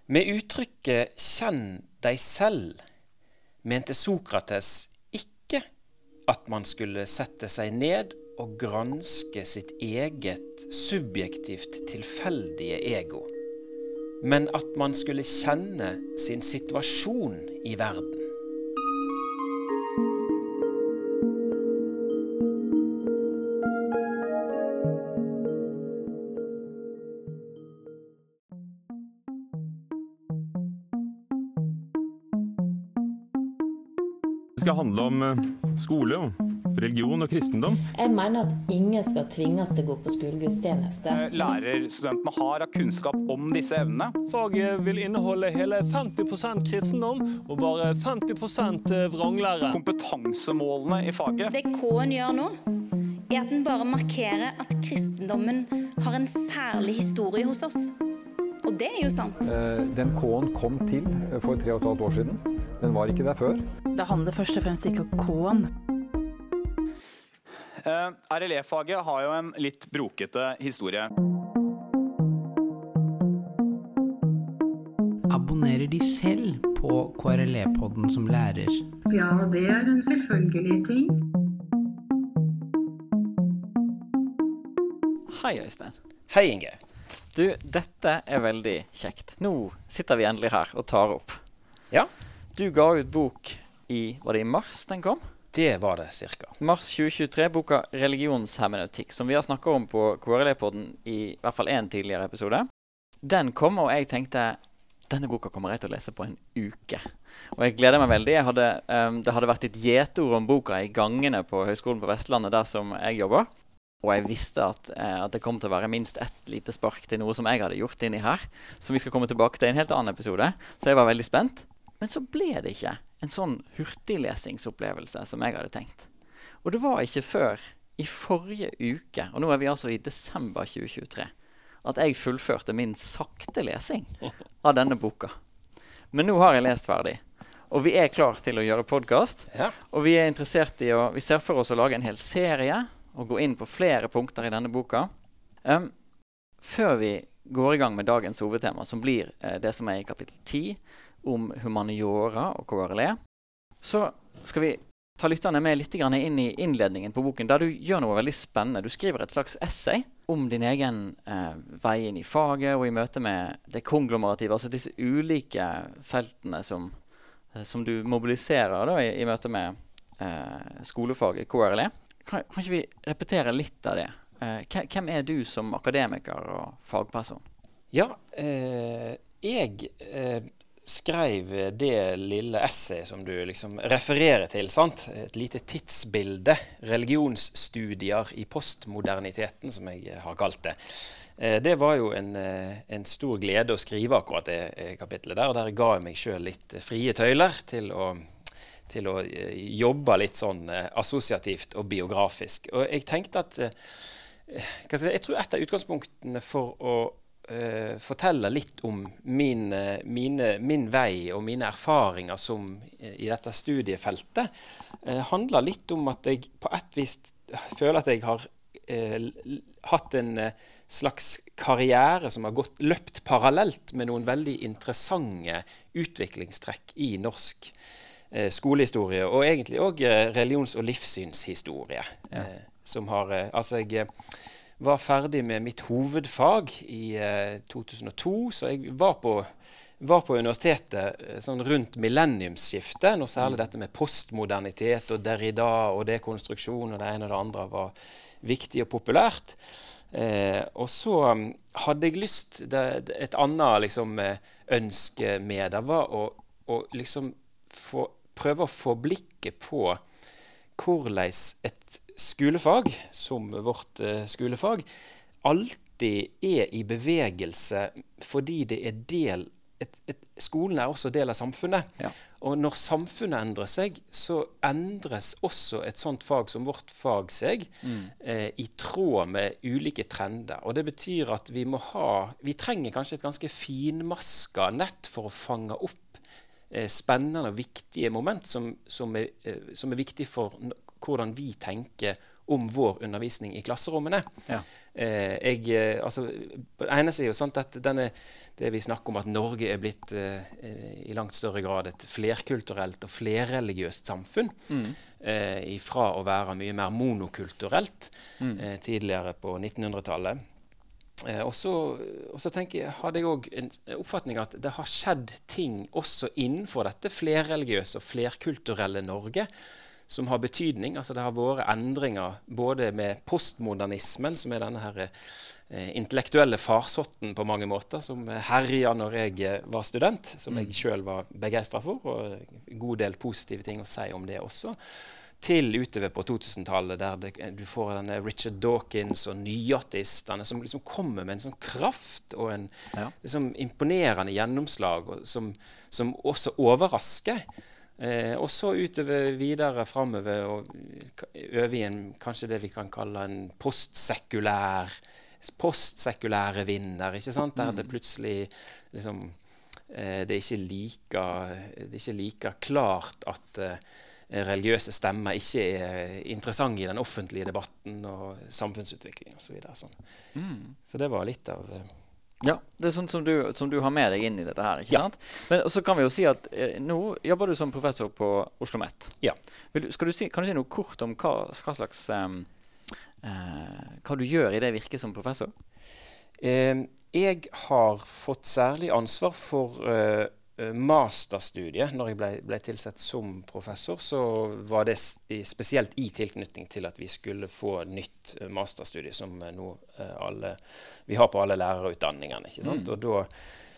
Med uttrykket «kjenn deg selv» mente Sokrates ikke at man skulle sette seg ned og granske sitt eget subjektivt tilfeldige ego, men at man skulle kjenne sin situasjon i verden. Det skal handle om skole, religion og kristendom. Jeg mener at ingen skal tvinges til å gå på skolegudstjeneste. Lærerstudentene har kunnskap om disse evnene. Faget vil inneholde hele 50% kristendom og bare 50% vranglære. Kompetansemålene i faget. Det K-en gjør nå, er at den bare markerer at kristendommen har en særlig historie hos oss. Og det er jo sant. Den K-en kom til for 3,5 år siden. Den var ikke der før. Det handler først og fremst ikke om K-en. RLE-faget har jo en litt brokete historie. Abonnerer de selv på KRLE-podden som lærer? Ja, det er en selvfølgelig ting. Hei, Øystein. Hei, Inge. Du, dette er veldig kjekt. Nå sitter vi endelig her og tar opp. Ja. Du ga ut bok var det i mars den kom? Det var det cirka. Mars 2023, boka Religionshermeneutikk, som vi har snakket om på KRLE-podden i hvert fall en tidligere episode. Den kom, og jeg tenkte, denne boka kommer jeg til å lese på en uke. Og jeg gleder meg veldig. Det hadde vært et gjetord om boka i gangene på Høgskolen på Vestlandet, der som jeg jobber. Og jeg visste at det kom til å være minst ett lite spark til noe som jeg hadde gjort inni her, som vi skal komme tilbake til i en helt annen episode. Så jeg var veldig spent. Men så ble det ikke en sånn hurtiglesingsopplevelse som jeg hadde tenkt. Og det var ikke før i forrige uke, og nå er vi altså i desember 2023, at jeg fullførte min sakte lesing av denne boka. Men nå har jeg lest ferdig, og vi er klar til å gjøre podcast, Ja. og vi er interessert i vi ser for oss å lage en hel serie, og gå inn på flere punkter i denne boka. Før vi går i gang med dagens hovedtema, som blir det som er i kapittel 10, om humaniora og KRLE, så skal vi ta lytterne med litt inn i innledningen på boken, der du gjør noe veldig spennende. Du skriver et slags essay om din egen vei inn i faget, og i møte med det konglomerative, altså disse ulike feltene som du mobiliserer da, i møte med skolefaget KRLE. Kan ikke vi repetere litt av det? Hvem er du som akademiker og fagperson? Ja, jeg skrev det lille essay som du liksom refererer til, sant? Et lite tidsbilde, religionsstudier i postmoderniteten, som jeg har kalt det. Det var jo en stor glede å skrive akkurat det kapitlet der, og der ga jeg meg selv litt frie tøyler til å jobbe litt sånn assosiativt og biografisk. Og jeg tenkte at, jeg tror et av utgangspunktene for å fortelle litt om min vei og mine erfaringer som i dette studiefeltet, handler litt om at jeg på et vis føler at jeg har hatt en slags karriere som har løpt parallelt med noen veldig interessante utviklingstrekk i norsk skolehistorie, og egentlig også religions- og livssynshistorie. Som har, jeg var ferdig med mitt hovedfag i 2002, så jeg var på universitetet sånn rundt millenniumsskiftet, når særlig dette med postmodernitet og Derrida og dekonstruksjon og det ene og det andre var viktig og populært. Og så hadde jeg lyst, et annet liksom, ønske med det var å liksom prøve å få blikket på hvordan et skolefag, som vårt skolefag, alltid er i bevegelse fordi det er skolen er også del av samfunnet. Ja. Og når samfunnet endrer seg, så endres også et sånt fag som vårt fag seg i tråd med ulike trender. Og det betyr at vi trenger kanskje et ganske finmasket nett for å fange opp spennende og viktige moment som er viktig for hvordan vi tenker om vår undervisning i klasserommene. Ja. Altså, på den ene siden er jo sant at det vi snakker om at Norge er blitt i langt større grad et flerkulturelt og flerreligiøst samfunn, ifra å være mye mer monokulturelt tidligere på 1900-tallet. Og så hadde jeg også en oppfatning at det har skjedd ting også innenfor dette flerreligiøse og flerkulturelle Norge, som har betydning. Altså det har vært endringer både med postmodernismen, som denne her intellektuelle farsotten på mange måter, som herjet når jeg var student, som jeg selv var begeistret for, og en god del positive ting å si om det også, til utover på 2000-tallet, der du får denne Richard Dawkins og nyatistene, som liksom kommer med en sånn kraft og en liksom imponerende gjennomslag, og som også overrasker. Og så utover videre fremover og øve i kanskje det vi kan kalle en postsekulære vinner, ikke sant? Der det plutselig liksom, det er ikke like klart at religiøse stemmer ikke er interessante i den offentlige debatten og samfunnsutviklingen og så videre. Sånn. Så det var litt av... Ja, det er sånn som du har med deg inn i dette her, ikke sant? Men så kan vi jo si at nå jobber du som professor på Oslo Met. Ja. Kan du si noe kort om hva slags hva du gjør i det virket som professor? Jeg har fått særlig ansvar for masterstudiet. Når jeg ble tilsatt som professor, så var det spesielt i tilknytning til at vi skulle få nytt masterstudie som nå vi har på alle lærerutdanningene, ikke sant? Og da,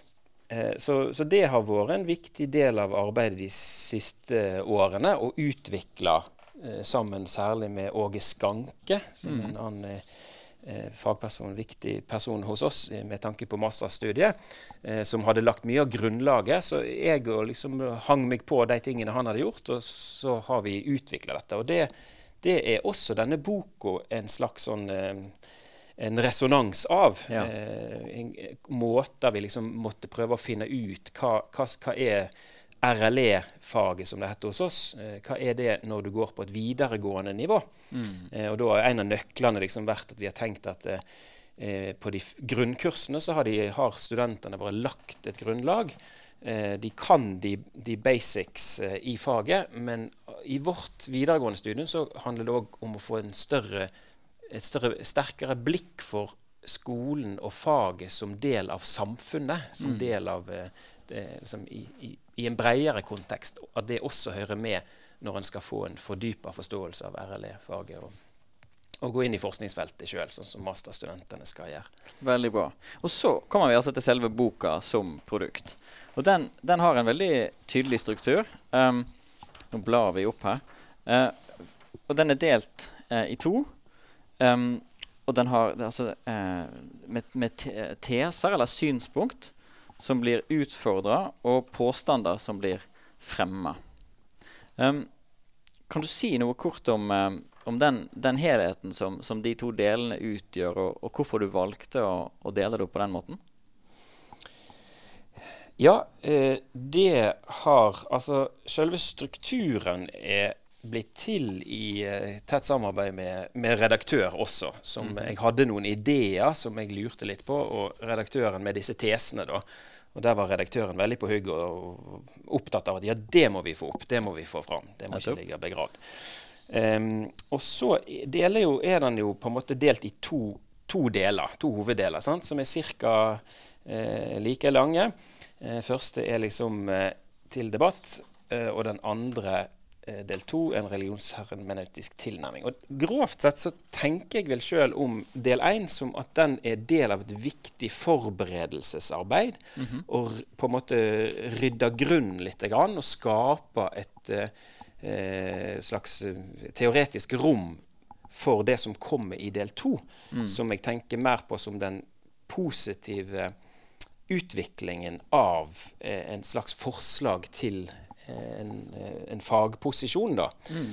så det har vært en viktig del av arbeidet de siste årene, å utvikle sammen særlig med Åge Skanke, som en annen fagperson, viktig person hos oss med tanke på masterstudiet, som hadde lagt mye av grunnlaget, så jeg liksom hang meg på de tingene han hadde gjort, og så har vi utviklet dette. Og det er også denne boka en slags sånn en resonans av. En måte vi liksom måtte prøve å finne ut hva er RLE-faget som det heter hos oss. Hva er det når du går på et videregående nivå? Og da har en av nøklene liksom vært at vi har tenkt at på de grunnkursene så har studentene bare lagt et grunnlag. De kan de basics i faget, men i vårt videregående studium så handler det også om å få sterkere blikk for skolen og faget som del av samfunnet, som del av liksom i en bredere kontekst, at det også hører med når en skal få en fordypet forståelse av RLE-faget og gå inn i forskningsfeltet selv, sånn som masterstudentene skal gjøre. Veldig bra. Og så kommer vi altså til selve boka som produkt. Og den har en veldig tydelig struktur. Nå blar vi opp her. Og den er delt i to. Og den har altså, med teser eller synspunkt som blir utfordret, og påstander som blir fremmet. Kan du si noe kort om den helheten som de to delene utgjør, og hvorfor du valgte å dele det opp på den måten? Ja, altså selve strukturen blitt til i tett samarbeid med redaktør også, som jeg hadde noen ideer som jeg lurte litt på, og redaktøren med disse tesene da. Og der var redaktøren veldig på hugg og opptatt av at ja, det må vi få opp, det må vi få fram, det må ikke ligge begravd. Og så er den jo på en måte delt i to hoveddeler, sant? Som er cirka like lange. Første er liksom til debatt, og den andre del 2, en religionshermeneutisk tilnærming. Og grovt sett så tenker jeg vel selv om del 1 som at den er del av et viktig forberedelsesarbeid, og på en måte rydde grunnen litt grann, og skape et slags teoretisk rom for det som kommer i del 2, som jeg tenker mer på som den positive utviklingen av en slags forslag til en fagposisjon da.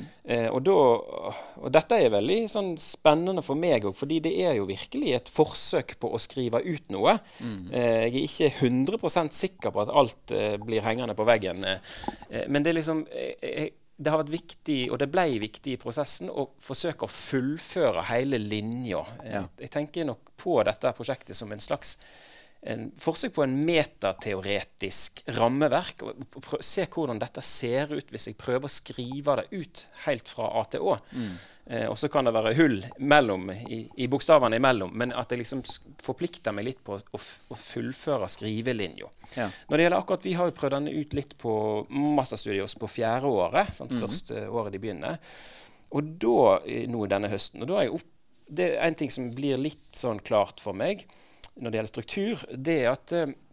Og dette er veldig sånn spennende for meg også, fordi det er jo virkelig et forsøk på å skrive ut noe. Jeg er ikke 100% sikker på at alt blir hengende på veggen, men det er liksom det har vært viktig, og det ble viktig i prosessen, å forsøke å fullføre hele linja. Jeg tenker nok på dette prosjektet som en slags forsøk på en metateoretisk rammeverk, og se hvordan dette ser ut hvis jeg prøver å skrive det ut helt fra A til Å. Og så kan det være hull i bokstavene imellom, men at jeg liksom forplikter meg litt på å fullføre skrivelinja. Når det gjelder akkurat, vi har jo prøvd den ut litt på masterstudiet på 4. året, første året de begynner. Og da, nå denne høsten, og da det en ting som blir litt sånn klart for meg, når det gjelder struktur, det at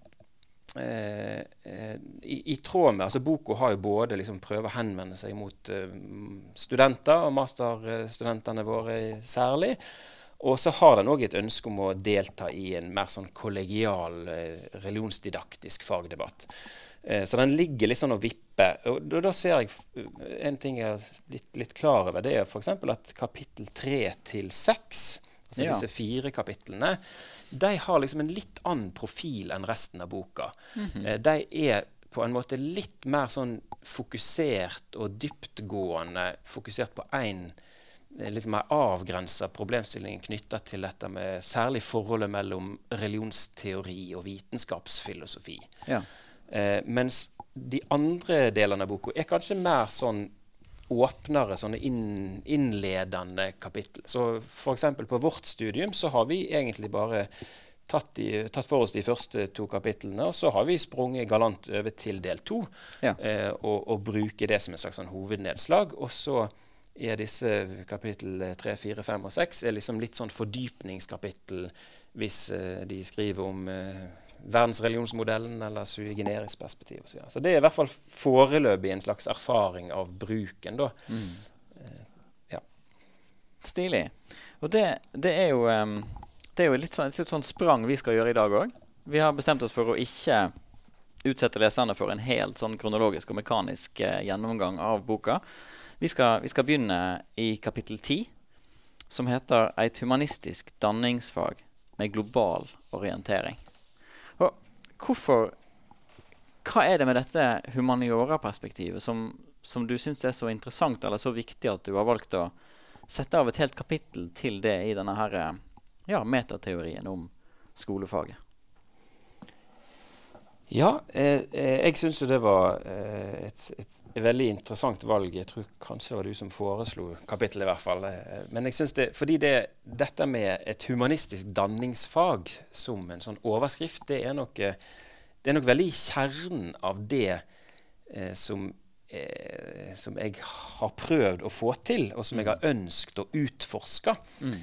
i tråd med, altså boka har jo både liksom prøve å henvende seg mot studenter, og masterstudentene våre særlig, og så har den også et ønske om å delta i en mer sånn kollegial religionsdidaktisk fagdebatt. Så den ligger litt sånn og vipper, og da ser jeg en ting jeg er litt klar over, det er for eksempel at kapittel 3-6, altså disse 4 kapitlene, de har liksom en litt annen profil enn resten av boka. De er på en måte litt mer sånn fokusert og dyptgående, fokusert på en litt mer avgrenset problemstilling knyttet til dette med særlig forholdet mellom religionsteori og vitenskapsfilosofi. Mens de andre delene av boka er kanskje mer sånn åpnere, sånne innledende kapittel. Så for eksempel på vårt studium så har vi egentlig bare tatt for oss de første 2 kapitlene, og så har vi sprunget galant over til del 2, og bruker det som en slags sånn hovednedslag, og så er disse kapittel 3, 4, 5 og 6 er liksom litt sånn fordypningskapittel hvis de skriver om verdensreligionsmodellen eller sui generis perspektiv. Så det er i hvert fall foreløpig en slags erfaring av bruken da. Stilig. Og det er jo litt sånn sprang vi skal gjøre i dag også. Vi har bestemt oss for å ikke utsette leserne for en helt sånn kronologisk og mekanisk gjennomgang av boka. Vi skal begynne i kapittel 10, som heter «Et humanistisk danningsfag med global orientering». Hva er det med dette humaniora-perspektivet som du synes er så interessant eller så viktig at du har valgt å sette av et helt kapittel til det i denne her, metateorien om skolefaget? Ja, jeg synes jo det var et veldig interessant valg. Jeg tror kanskje det var du som foreslo kapittelet i hvert fall. Men jeg synes fordi dette med et humanistisk danningsfag som en sånn overskrift, det er nok veldig kjernen av det som jeg har prøvd å få til, og som jeg har ønsket å utforske.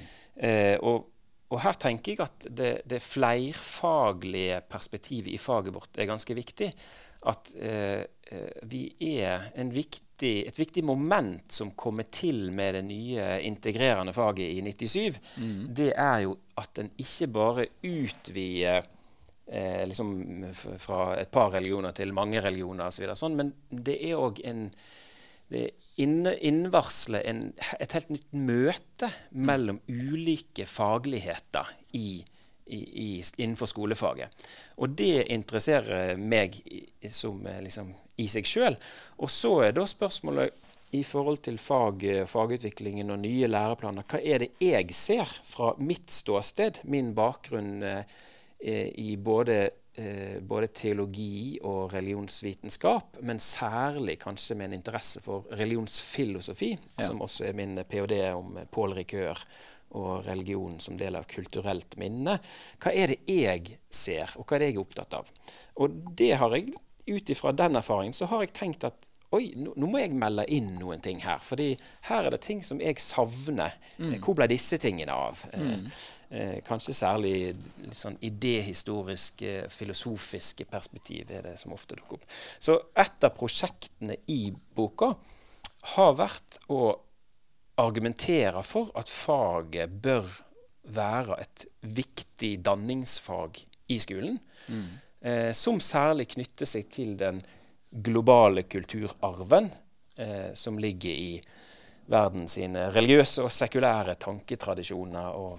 Og her tenker jeg at det flerfaglige perspektivet i faget vårt er ganske viktig. At vi er et viktig moment som kommer til med det nye integrerende faget i 97. Det er jo at den ikke bare utvider liksom fra et par religioner til mange religioner og så videre, men det er også innvarsle et helt nytt møte mellom ulike fagligheter innenfor skolefaget. Og det interesserer meg som liksom i seg selv. Og så er da spørsmålet i forhold til fagutviklingen og nye læreplaner. Hva er det jeg ser fra mitt ståsted, min bakgrunn i både teologi og religionsvitenskap, men særlig kanskje med en interesse for religionsfilosofi, som også er min PhD om Paul Ricoeur og religion som del av kulturelt minne. Hva er det jeg ser, og hva er det jeg er opptatt av? Og det har jeg, utifra den erfaringen, så har jeg tenkt at nå må jeg melde inn noen ting her, fordi her er det ting som jeg savner. Hvor ble disse tingene av? Kanskje særlig litt sånn idéhistoriske, filosofiske perspektiv er det som ofte dukker opp. Så et av prosjektene i boka har vært å argumentere for at faget bør være et viktig danningsfag i skolen, som særlig knytter seg til den globale kulturarven som ligger i verden sine religiøse og sekulære tanketradisjoner og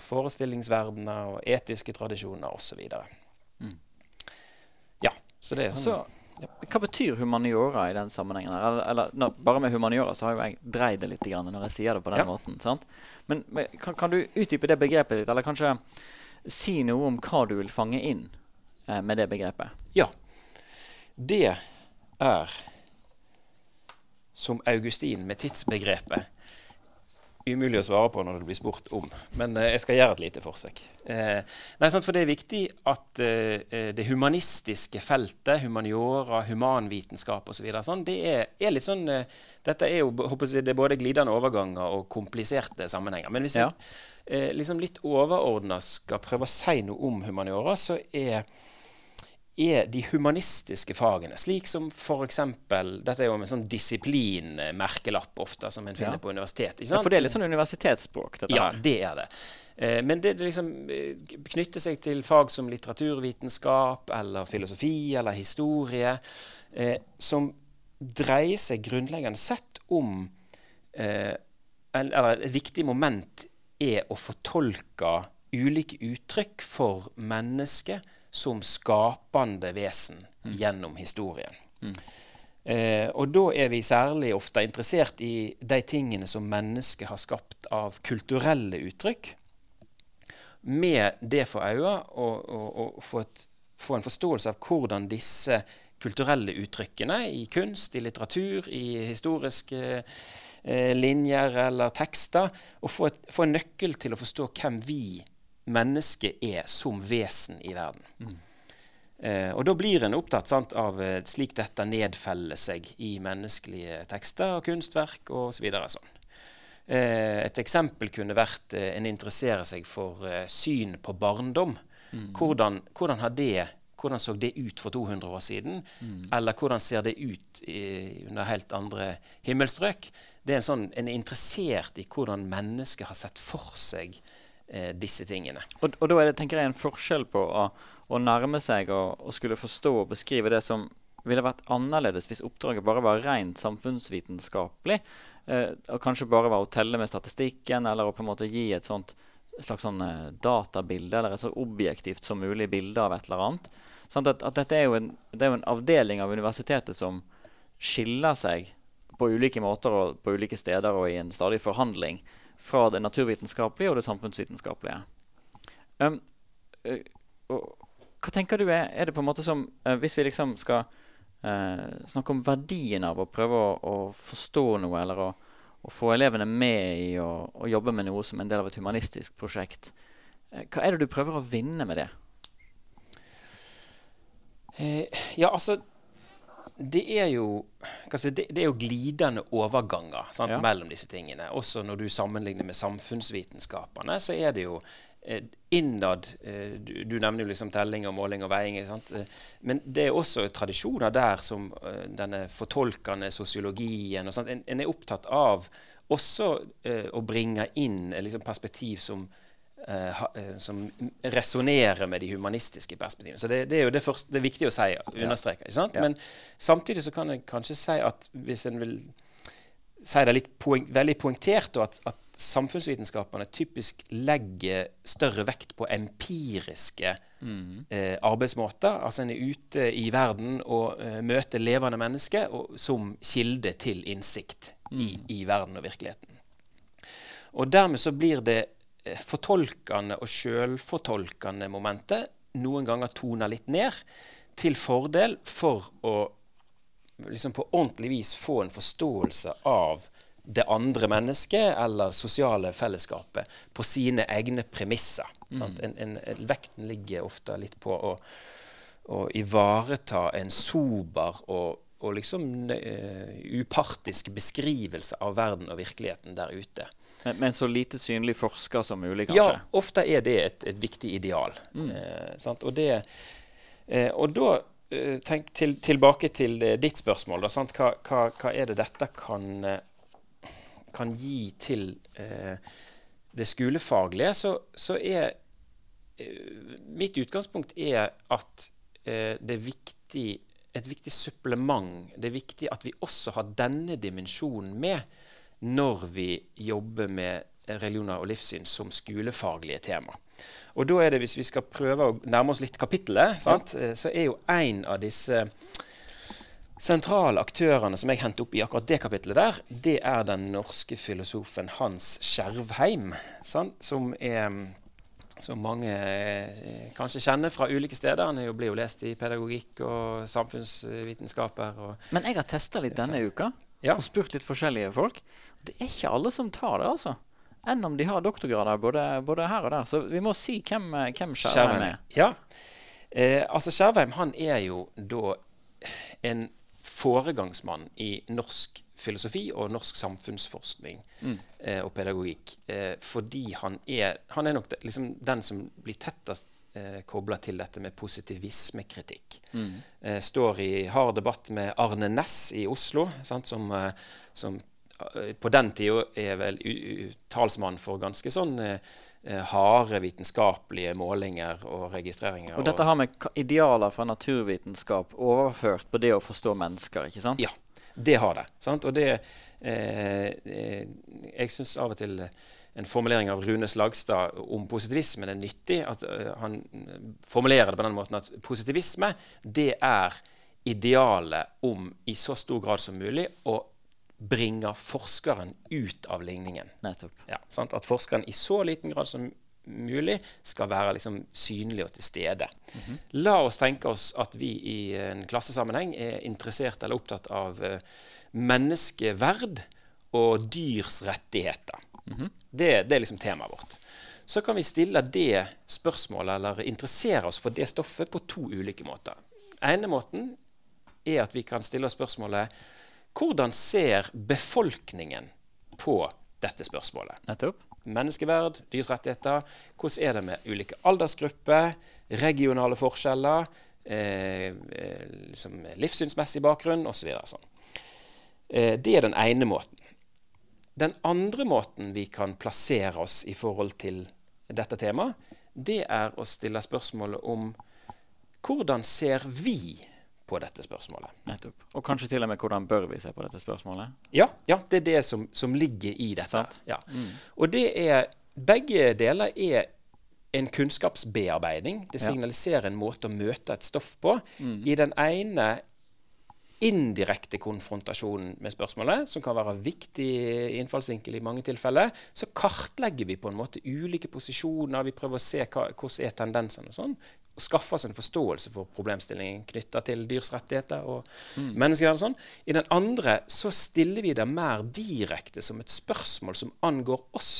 forestillingsverdener og etiske tradisjoner og så videre. Ja, så det er sånn. Hva betyr humaniora i den sammenhengen? Eller bare med humaniora så har jo jeg dreid det litt når jeg sier det på den måten. Sant? Men kan du utdype det begrepet litt, eller kanskje si noe om hva du vil fange inn med det begrepet? Ja, det som Augustin med tidsbegrepet umulig å svare på når det blir spurt om. Men jeg skal gjøre et lite forsøk. For det viktig at det humanistiske feltet, humaniora, humanvitenskap og så videre, sånn, det er litt sånn, dette jo, håper jeg, det både glidende overganger og kompliserte sammenhenger. Men hvis jeg liksom litt overordnet skal prøve å si noe om humaniora, så er de humanistiske fagene, slik som for eksempel, dette jo en sånn disiplin-merkelapp ofte, som en finner på universitet. Ikke sant? For det litt sånn universitetsspråk, dette her. Ja, det det. Men det liksom knytter seg til fag som litteraturvitenskap, eller filosofi, eller historie, som dreier seg grunnleggende sett om, eller et viktig moment å fortolke ulike uttrykk for mennesket, som skapende vesen gjennom historien. Og da vi særlig ofte interessert i de tingene som mennesket har skapt av kulturelle uttrykk, med det for øye å få en forståelse av hvordan disse kulturelle uttrykkene i kunst, i litteratur, i historiske linjer eller tekster, og få en nøkkel til å forstå hvem vi mennesket som vesen i verden. Og da blir en opptatt av slik dette nedfeller seg i menneskelige tekster og kunstverk og så videre sånn. Et eksempel kunne vært en interesserer seg for syn på barndom. Hvordan så det ut for 200 år siden? Eller hvordan ser det ut under helt andre himmelstrøk? Det en interessert i hvordan mennesket har sett for seg disse tingene. Og da det, tenker jeg, en forskjell på å nærme seg og skulle forstå og beskrive det som ville vært annerledes hvis oppdraget bare var rent samfunnsvitenskapelig, og kanskje bare var å telle med statistikken, eller å på en måte gi et slags databilde, eller et så objektivt som mulig bilde av et eller annet. Sånn at dette det jo en avdeling av universitetet som skiller seg på ulike måter og på ulike steder og i en stadig forhandling fra det naturvitenskapelige og det samfunnsvitenskapelige. Hva tenker du det på en måte som, hvis vi liksom skal snakke om verdien av å prøve å forstå noe, eller å få elevene med i å jobbe med noe som en del av et humanistisk prosjekt, hva det du prøver å vinne med det? Det jo glidende overganger mellom disse tingene. Også når du sammenligner med samfunnsvitenskapene, så det jo innad, du nevner jo liksom telling og måling og veiing, sant? Men det også tradisjoner der som denne fortolkende sosiologien, og sånt. En opptatt av også å bringe inn liksom perspektiv som resonerer med de humanistiske perspektivene. Så det jo det første, det viktig å si, understreke, ikke sant? Men samtidig så kan jeg kanskje si at hvis en vil si det litt veldig poengtert, og at samfunnsvitenskapene typisk legger større vekt på empiriske arbeidsmåter, altså en ute i verden og møter levende mennesker som kilde til innsikt i verden og virkeligheten. Og dermed så blir det fortolkende og selvfortolkende momentet noen ganger toner litt ned til fordel for å liksom på ordentlig vis få en forståelse av det andre mennesket eller sosiale fellesskapet på sine egne premisser. Vekten ligger ofte litt på å ivareta en sober og liksom upartisk beskrivelse av verden og virkeligheten der ute. Men så lite synlig forsker som mulig, kanskje? Ja, ofte det et viktig ideal. Og da tenk tilbake til ditt spørsmål. Da, hva det dette kan gi til det skolefaglige? Så mitt utgangspunkt at det et viktig supplement. Det viktig at vi også har denne dimensjonen med når vi jobber med religioner og livssyn som skolefaglige tema. Og da det, hvis vi skal prøve å nærme oss litt kapittelet, så jo en av disse sentrale aktørene som jeg hentet opp i akkurat det kapitlet der, det den norske filosofen Hans Skjervheim, som mange kanskje kjenner fra ulike steder. Han blir jo lest i pedagogikk og samfunnsvitenskaper. Men jeg har testet litt denne uka, og spurt litt forskjellige folk. Det ikke alle som tar det, altså. Enn om de har doktorgrader både her og der. Så vi må si hvem Skjervheim Ja, altså Skjervheim, han jo da en foregangsmann i norsk filosofi og norsk samfunnsforskning og pedagogikk, fordi han nok liksom den som blir tettest koblet til dette med positivismekritikk. Står i hard debatt med Arne Næss i Oslo, sant, som på den tiden vel talsmann for ganske sånn harde vitenskapelige målinger og registreringer. Og dette har med idealer fra naturvitenskap overført på det å forstå mennesker, ikke sant? Ja, det har det. Sant? Og det, jeg synes av og til en formulering av Rune Slagstad om positivismen nyttig, at han formulerer det på den måten at positivisme, det idealet om i så stor grad som mulig å bringer forskeren ut av ligningen. Nettopp. Ja, sant? At forskeren i så liten grad som mulig skal være liksom synlig og til stede. La oss tenke oss at vi i en klassesammenheng interessert eller opptatt av menneskeverd og dyrs rettigheter. Det liksom temaet vårt. Så kan vi stille det spørsmålet eller interessere oss for det stoffet på to ulike måter. Ene måten at vi kan stille oss spørsmålet: hvordan ser befolkningen på dette spørsmålet? Nettopp. Menneskeverd, dyrs rettigheter. Hvordan det med ulike aldersgrupper, regionale forskjeller, liksom livssynsmessig bakgrunn og så videre. Sånn. Det den ene måten. Den andre måten vi kan plassere oss i forhold til dette temaet, det å stille spørsmålet om hvordan ser vi på dette spørsmålet. Nettopp. Og kanskje til og med hvordan bør vi se på dette spørsmålet? Ja, det det som ligger i dette. Ja. Og det begge deler en kunnskapsbearbeiding. Det signaliserer en måte å møte et stoff på. I den ene indirekte konfrontasjonen med spørsmålet, som kan være viktig innfallsvinkel i mange tilfeller, så kartlegger vi på en måte ulike posisjoner. Vi prøver å se hvordan tendensene og sånn, og skaffe oss en forståelse for problemstillingen knyttet til dyrs rettigheter og mennesker og sånn. I den andre så stiller vi det mer direkte som et spørsmål som angår oss.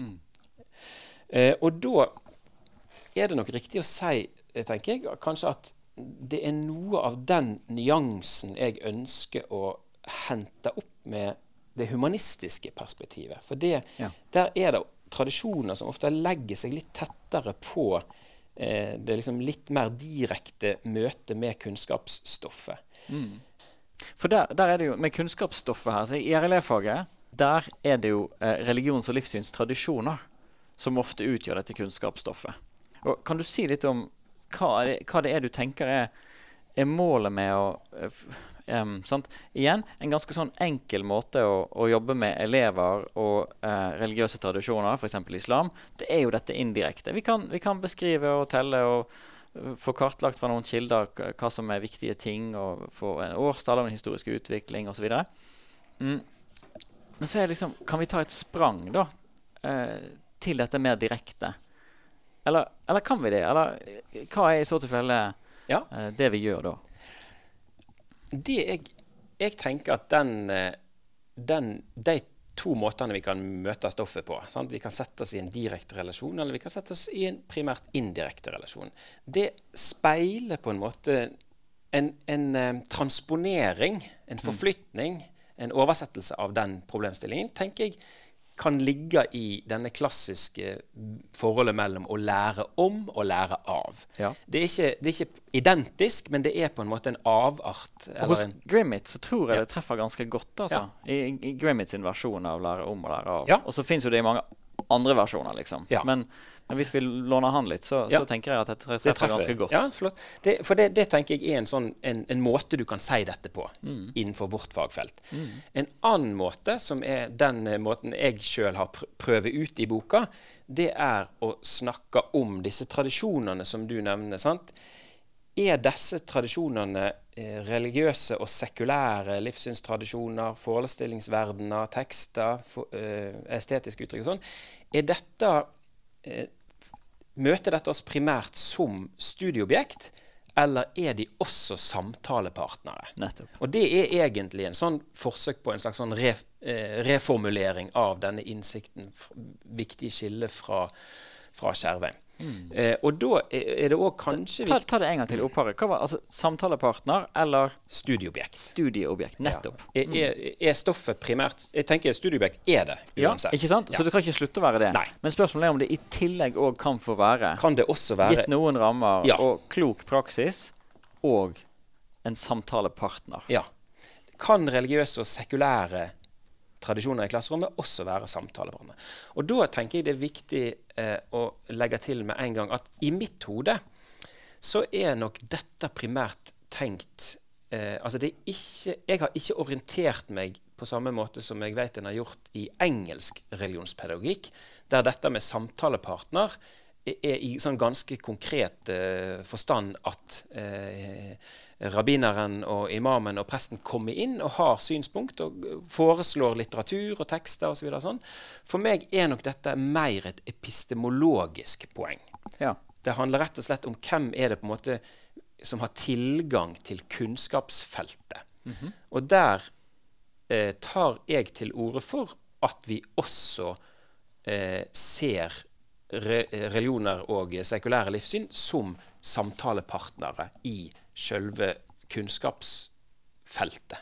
Og da det nok riktig å si, tenker jeg, kanskje at det noe av den nyansen jeg ønsker å hente opp med det humanistiske perspektivet. For der det tradisjoner som ofte legger seg litt tettere på det liksom litt mer direkte møte med kunnskapsstoffet. For der det jo, med kunnskapsstoffet her, så i RLE-faget, der det jo religions- og livssynstradisjoner som ofte utgjør dette kunnskapsstoffet. Og kan du si litt om hva det du tenker målet med å sant? Igjen, en ganske sånn enkel måte å jobbe med elever og religiøse tradisjoner, for eksempel islam, det jo dette indirekte. Vi kan beskrive og telle og få kartlagt fra noen kilder hva som viktige ting, og få en årstall av en historisk utvikling og så videre. Men så liksom, kan vi ta et sprang da, til dette mer direkte? Eller kan vi det? Eller hva i så tilfelle det vi gjør da? Det jeg tenker at de to måtene vi kan møte stoffet på, sant? Vi kan sette oss i en direkte relasjon, eller vi kan sette oss i en primært indirekte relasjon. Det speiler på en måte en transponering, en forflytning, en oversettelse av den problemstillingen, tenker jeg, kan ligge i denne klassiske forholdet mellom å lære om og lære av. Ja. Det ikke identisk, men det på en måte en avart. Hos Grimmett så tror jeg det treffer ganske godt, altså. I Grimmets versjon av lære om og lære av. Og så finnes jo det i mange andre versjoner, liksom. Men hvis vi låner han litt, så tenker jeg at det treffer ganske godt. Ja, flott. For det tenker jeg en måte du kan si dette på innenfor vårt fagfelt. En annen måte, som den måten jeg selv har prøvet ut i boka, det å snakke om disse tradisjonene som du nevner, sant? Disse tradisjonene religiøse og sekulære livssynstradisjoner, forestillingsverdener, tekster, estetiske uttrykk og sånn, møter dette oss primært som studieobjekt, eller de også samtalepartnere? Nettopp. Og det egentlig en sånn forsøk på en slags sånn reformulering av denne innsikten, viktige skille fra Skjervheim. Og da det også kanskje... Ta det en gang til opphavet. Hva var altså samtalepartner eller... Studieobjekt. Studieobjekt, nettopp. Ja. Stoffet primært... Jeg tenker studieobjekt det, uansett. Ja, ikke sant? Så det kan ikke slutte å være det. Nei. Men spørsmålet om det i tillegg også kan få være... Kan det også være... Gitt noen rammer og klok praksis og en samtalepartner. Ja. Kan religiøse og sekulære tradisjoner i klasserommet også være samtalepartner. Og da tenker jeg det viktig å legge til med en gang at i mitt hode så nok dette primært tenkt altså jeg har ikke orientert meg på samme måte som jeg vet en har gjort i engelsk religionspedagogikk, der dette med samtalepartner i sånn ganske konkret forstand at rabbineren og imamen og presten kommer inn og har synspunkt og foreslår litteratur og tekster og så videre sånn. For meg nok dette mer et epistemologisk poeng. Ja. Det handler rett og slett om hvem det på en måte som har tilgang til kunnskapsfeltet. Og der tar jeg til orde for at vi også ser religioner og sekulære livssyn som samtalepartnere i selve kunnskapsfeltet.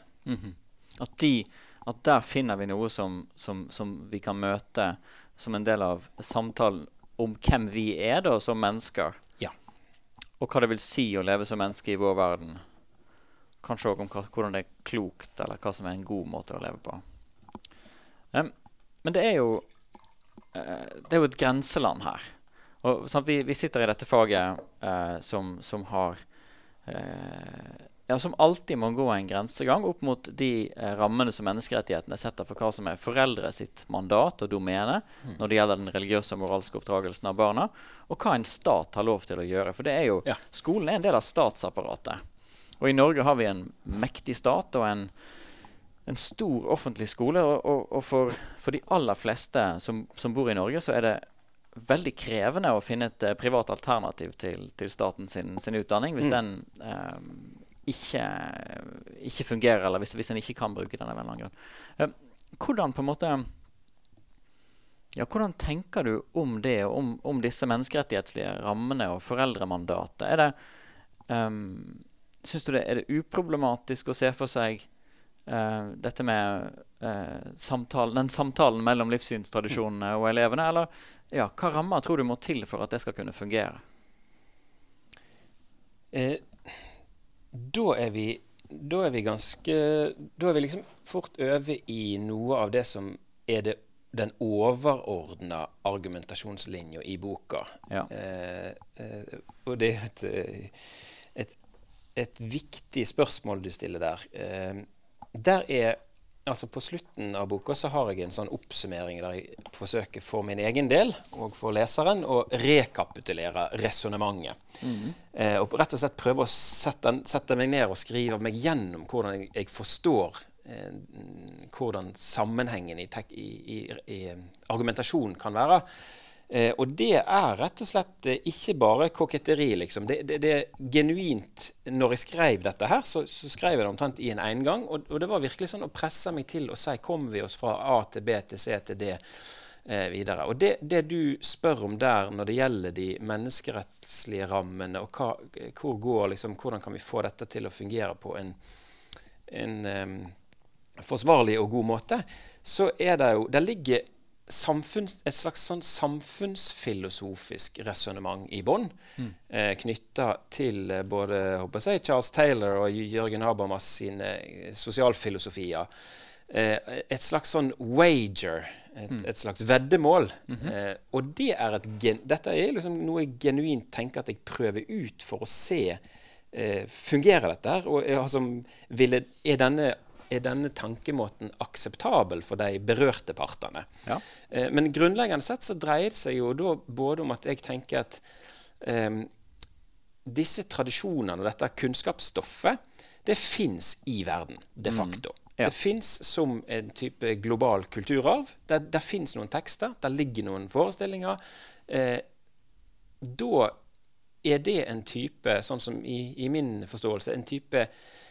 At der finner vi noe som vi kan møte som en del av samtalen om hvem vi da som mennesker. Ja. Og hva det vil si å leve som menneske i vår verden. Kanskje også om hvordan det klokt, eller hva som en god måte å leve på. Men det jo et grenseland her. Og, sant, vi sitter i dette faget som har som alltid må gå en grensegang opp mot de rammene som menneskerettighetene setter for hva som foreldre sitt mandat og domene når det gjelder den religiøse og moralske oppdragelsen av barna, og hva en stat har lov til å gjøre. For det jo, skolen en del av statsapparatet. Og i Norge har vi en mektig stat og en stor offentlig skole, og for de aller fleste som bor i Norge, så det veldig krevende å finne et privat alternativ til staten sin utdanning, hvis den ikke fungerer, eller hvis en ikke kan bruke den av en eller annen grunn. Hvordan på en måte hvordan tenker du om det, og om disse menneskerettighetslige rammene og foreldremandatet? Synes du det uproblematisk å se for seg dette med den samtalen mellom livssynstradisjonene og elevene, eller hva rammer tror du må til for at det skal kunne fungere? Da er vi liksom fort over i noe av det som den overordnede argumentasjonslinjen i boka. Ja. Og det et viktig spørsmål du stiller der. Altså på slutten av boka så har jeg en sånn oppsummering der jeg forsøker for min egen del og for leseren å rekapitulere resonemanget. Og rett og slett prøve å sette meg ned og skrive meg gjennom hvordan jeg forstår hvordan sammenhengen i argumentasjonen kan være. Og det rett og slett ikke bare koketteri, liksom. Det genuint. Når jeg skrev dette her, så skrev jeg det omtrent i en engang, og det var virkelig sånn å presse meg til å si, kommer vi oss fra A til B til C til D videre. Og det du spør om der når det gjelder de menneskerettslige rammene, og hvordan kan vi få dette til å fungere på en forsvarlig og god måte, så det ligger et slags sånn samfunnsfilosofisk resonemang i bånd, knyttet til både Charles Taylor og Jørgen Habermas sine sosialfilosofier. Et slags sånn wager, et slags veddemål. Og dette liksom noe jeg genuint tenker at jeg prøver ut for å se fungerer dette her, og denne tankemåten akseptabel for de berørte partene. Ja. Men grunnleggende sett så dreier det seg jo da både om at jeg tenker at disse tradisjonene og dette kunnskapsstoffet, det finnes i verden, de facto. Ja. Det finnes som en type global kulturarv. Der finnes noen tekster, der ligger noen forestillinger. Da det en type, sånn som i min forståelse, en type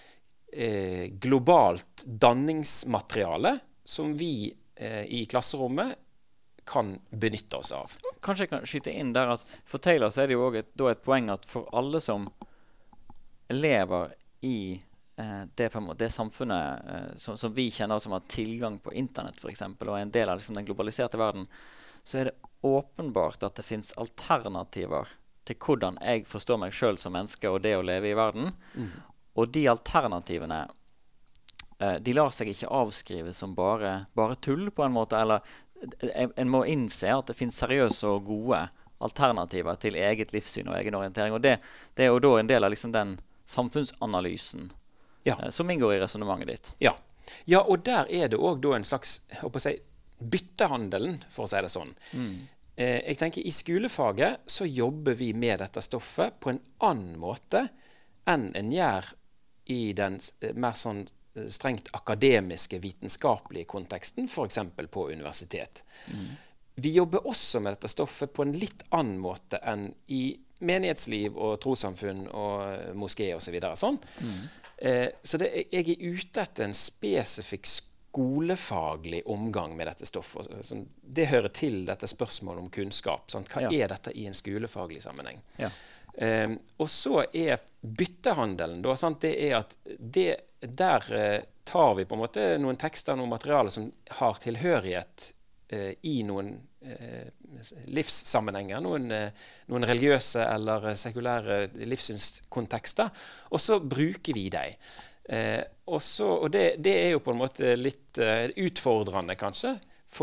globalt danningsmateriale som vi i klasserommet kan benytte oss av. Kanskje jeg kan skyte inn der at for Taylor så det jo også et poeng at for alle som lever i det samfunnet som vi kjenner som har tilgang på internett for eksempel, og en del av liksom den globaliserte verden, så det åpenbart at det finnes alternativer til hvordan jeg forstår meg selv som menneske og det å leve i verden. Og de alternativene de lar seg ikke avskrive som bare tull på en måte, eller en må innse at det finnes seriøse og gode alternativer til eget livssyn og egen orientering, og det jo da en del av liksom den samfunnsanalysen som inngår i resonemanget ditt. Ja, og der det også da en slags, jeg håper å si, byttehandelen, for å si det sånn. Jeg tenker i skolefaget så jobber vi med dette stoffet på en annen måte enn en gjør i den mer sånn strengt akademiske, vitenskapelige konteksten, for eksempel på universitet. Vi jobber også med dette stoffet på en litt annen måte enn i menighetsliv og trossamfunn og moské og så videre. Sånn. Så jeg ute etter en spesifikk skolefaglig omgang med dette stoffet. Det hører til dette spørsmålet om kunnskap. Sant? Hva dette i en skolefaglig sammenheng? Ja. Og så byttehandelen da, sant? Det at der tar vi på en måte noen tekster, noen materialer som har tilhørighet i noen livssammenhenger, noen religiøse eller sekulære livssynskontekster, og så bruker vi dem. Og det jo på en måte litt utfordrende kanskje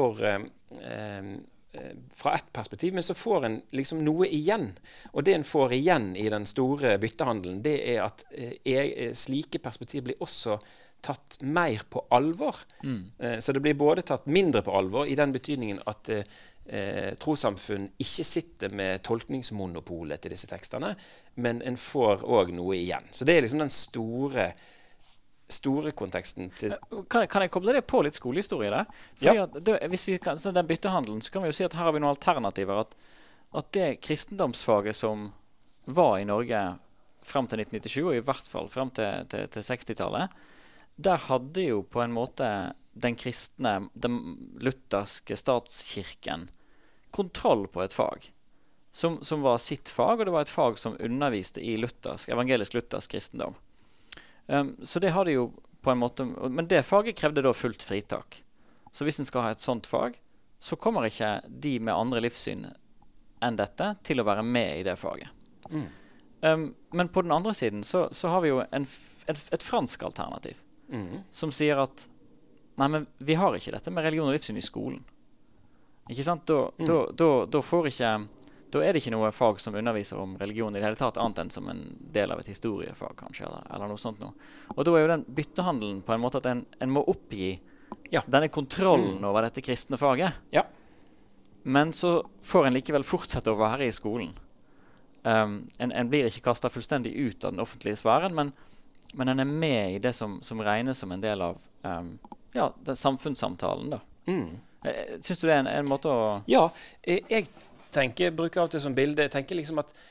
fra ett perspektiv, men så får en liksom noe igjen, og det en får igjen i den store byttehandelen, det at slike perspektiv blir også tatt mer på alvor. Så det blir både tatt mindre på alvor i den betydningen at trossamfunn ikke sitter med tolkningsmonopolet til disse tekstene, men en får også noe igjen. Så det liksom den store konteksten til... Kan jeg koble det på litt skolehistorie der? Fordi hvis vi kan, den byttehandelen, så kan vi jo si at her har vi noen alternativer. At det kristendomsfaget som var i Norge frem til 1997, og i hvert fall frem til 60-tallet, der hadde jo på en måte den kristne, den lutherske statskirken kontroll på et fag som var sitt fag, og det var et fag som underviste i evangelisk-luthersk kristendom. Så det hadde jo på en måte, men det faget krevde da fullt fritak. Så hvis en skal ha et sånt fag, så kommer ikke de med andre livssyn enn dette til å være med i det faget. Men på den andre siden så har vi jo et fransk alternativ som sier at nei, men vi har ikke dette med religion og livssyn i skolen. Ikke sant? Da får ikke... Da det ikke noe fag som underviser om religion i det hele tatt, annet enn som en del av et historiefag, kanskje, eller noe sånt noe. Og da jo den byttehandelen på en måte at en må oppgi denne kontrollen over dette kristne faget. Ja. Men så får en likevel fortsette å være i skolen. En blir ikke kastet fullstendig ut av den offentlige sfæren, men en med i det som regnes som en del av den samfunnssamtalen. Da. Synes du det en måte å... Ja, jeg bruker av det som bilde. Jeg tenker liksom at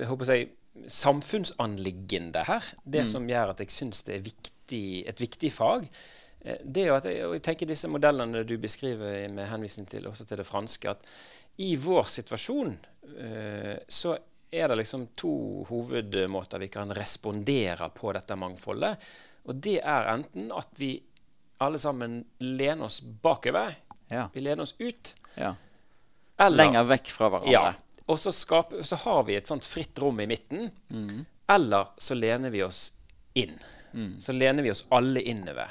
samfunnsanliggende her, det som gjør at jeg synes det et viktig fag, det jo at jeg tenker disse modellene du beskriver med henvisning til, også til det franske, at i vår situasjon så det liksom to hovedmåter vi kan respondere på dette mangfoldet, og det enten at vi alle sammen lener oss bakover, vi lener oss ut, lenger vekk fra hverandre. Og så har vi et sånt fritt rom i midten, eller så lener vi oss inn. Så lener vi oss alle innover.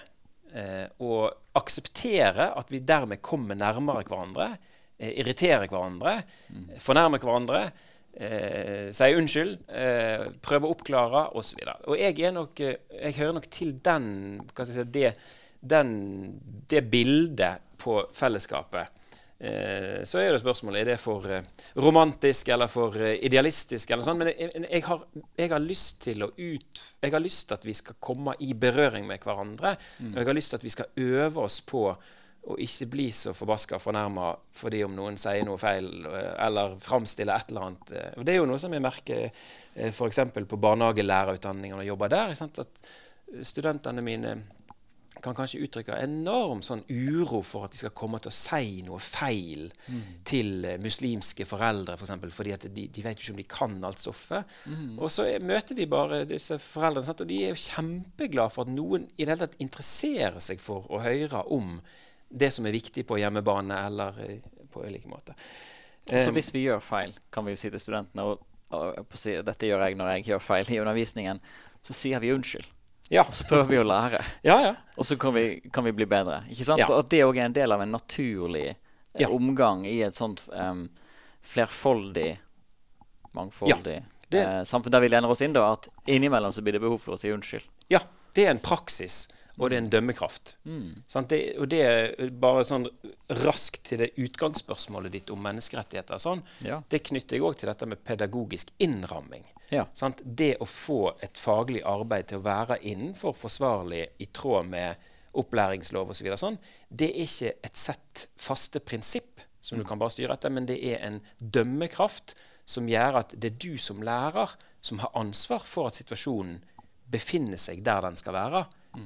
Og aksepterer at vi dermed kommer nærmere hverandre, irriterer hverandre, fornærmer hverandre, sier unnskyld, prøver å oppklare, og så videre. Og jeg hører nok til det bildet på fellesskapet så det spørsmålet, det for romantisk eller for idealistisk eller sånn, men jeg har lyst til jeg har lyst til at vi skal komme i berøring med hverandre, og jeg har lyst til at vi skal øve oss på å ikke bli så forbasket fornærmet fordi om noen sier noe feil eller fremstiller et eller annet. Og det jo noe som jeg merker for eksempel på barnehagelærerutdanningen og jobber der, sant? At studentene mine kan kanskje uttrykke enorm sånn uro for at de skal komme til å si noe feil til muslimske foreldre, for eksempel, fordi at de vet ikke om de kan alt stoffet. Og så møter vi bare disse foreldrene, sant? Og de jo kjempeglade for at noen i det hele tatt interesserer seg for å høre om det som viktig på hjemmebane, eller på like måte. Så hvis vi gjør feil, kan vi jo si til studentene, og dette gjør jeg når jeg gjør feil i undervisningen, så sier vi unnskyld. Ja. Og så prøver vi å lære. Og så kan vi bli bedre. Ikke sant? For at det også en del av en naturlig omgang i et sånt flerfoldig, mangfoldig samfunn der vi lener oss inn da, at innimellom så blir det behov for å si unnskyld. Ja, det en praksis, og det en dømmekraft. Og det bare sånn raskt til det utgangsspørsmålet ditt om menneskerettigheter sånn, det knytter jeg også til dette med pedagogisk innramming. Det å få et faglig arbeid til å være innenfor forsvarlig i tråd med opplæringslov og så videre sånn, det ikke et sett faste prinsipp som du kan bare styre etter, men det en dømmekraft som gjør at det du som lærer som har ansvar for at situasjonen befinner seg der den skal være.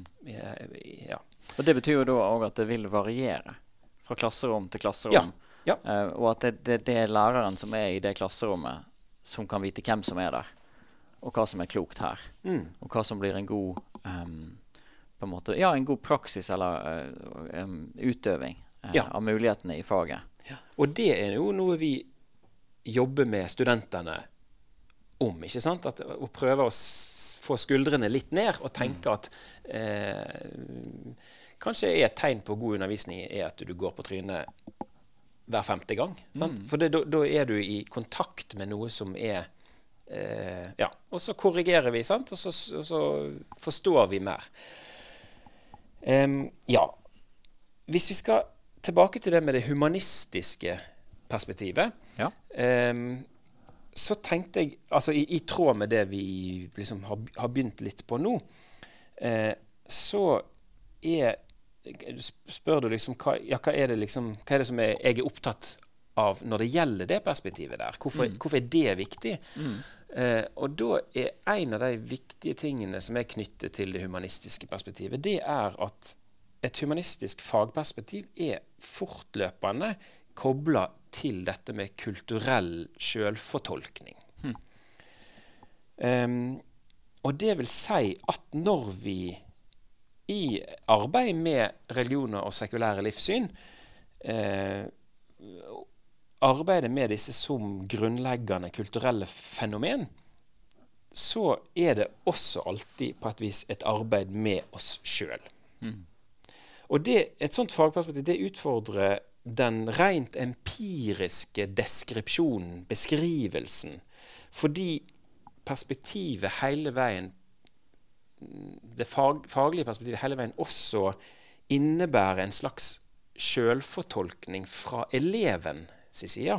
Og det betyr jo da også at det vil variere fra klasserom til klasserom, og at det læreren som i det klasserommet som kan vite hvem som der, og hva som klokt her, og hva som blir en god på en måte, en god praksis eller utøving av mulighetene i faget. Og det jo noe vi jobber med studentene om, ikke sant? Å prøve å få skuldrene litt ned og tenke at kanskje et tegn på god undervisning at du går på trynet hver 50 gang. Sant? For da du i kontakt med noe som og så korrigerer vi, sant? Og så forstår vi mer. Hvis vi skal tilbake til det med det humanistiske perspektivet, så tenkte jeg, altså i tråd med det vi liksom har begynt litt på nå, så spør du liksom, hva det liksom, hva det som jeg opptatt av når det gjelder det perspektivet der? Hvorfor det viktig? Og da en av de viktige tingene som knyttet til det humanistiske perspektivet, det at et humanistisk fagperspektiv fortløpende koblet til dette med kulturell selvfortolkning. Og det vil si at når vi i arbeid med religioner og sekulære livssyn arbeider med disse som grunnleggende kulturelle fenomen, så det også alltid på et vis et arbeid med oss selv. Og et sånt fagperspektiv, det utfordrer den rent empiriske deskripsjonen, beskrivelsen, fordi perspektivet hele veien, det faglige perspektivet hele veien også innebærer en slags selvfortolkning fra eleven sin side.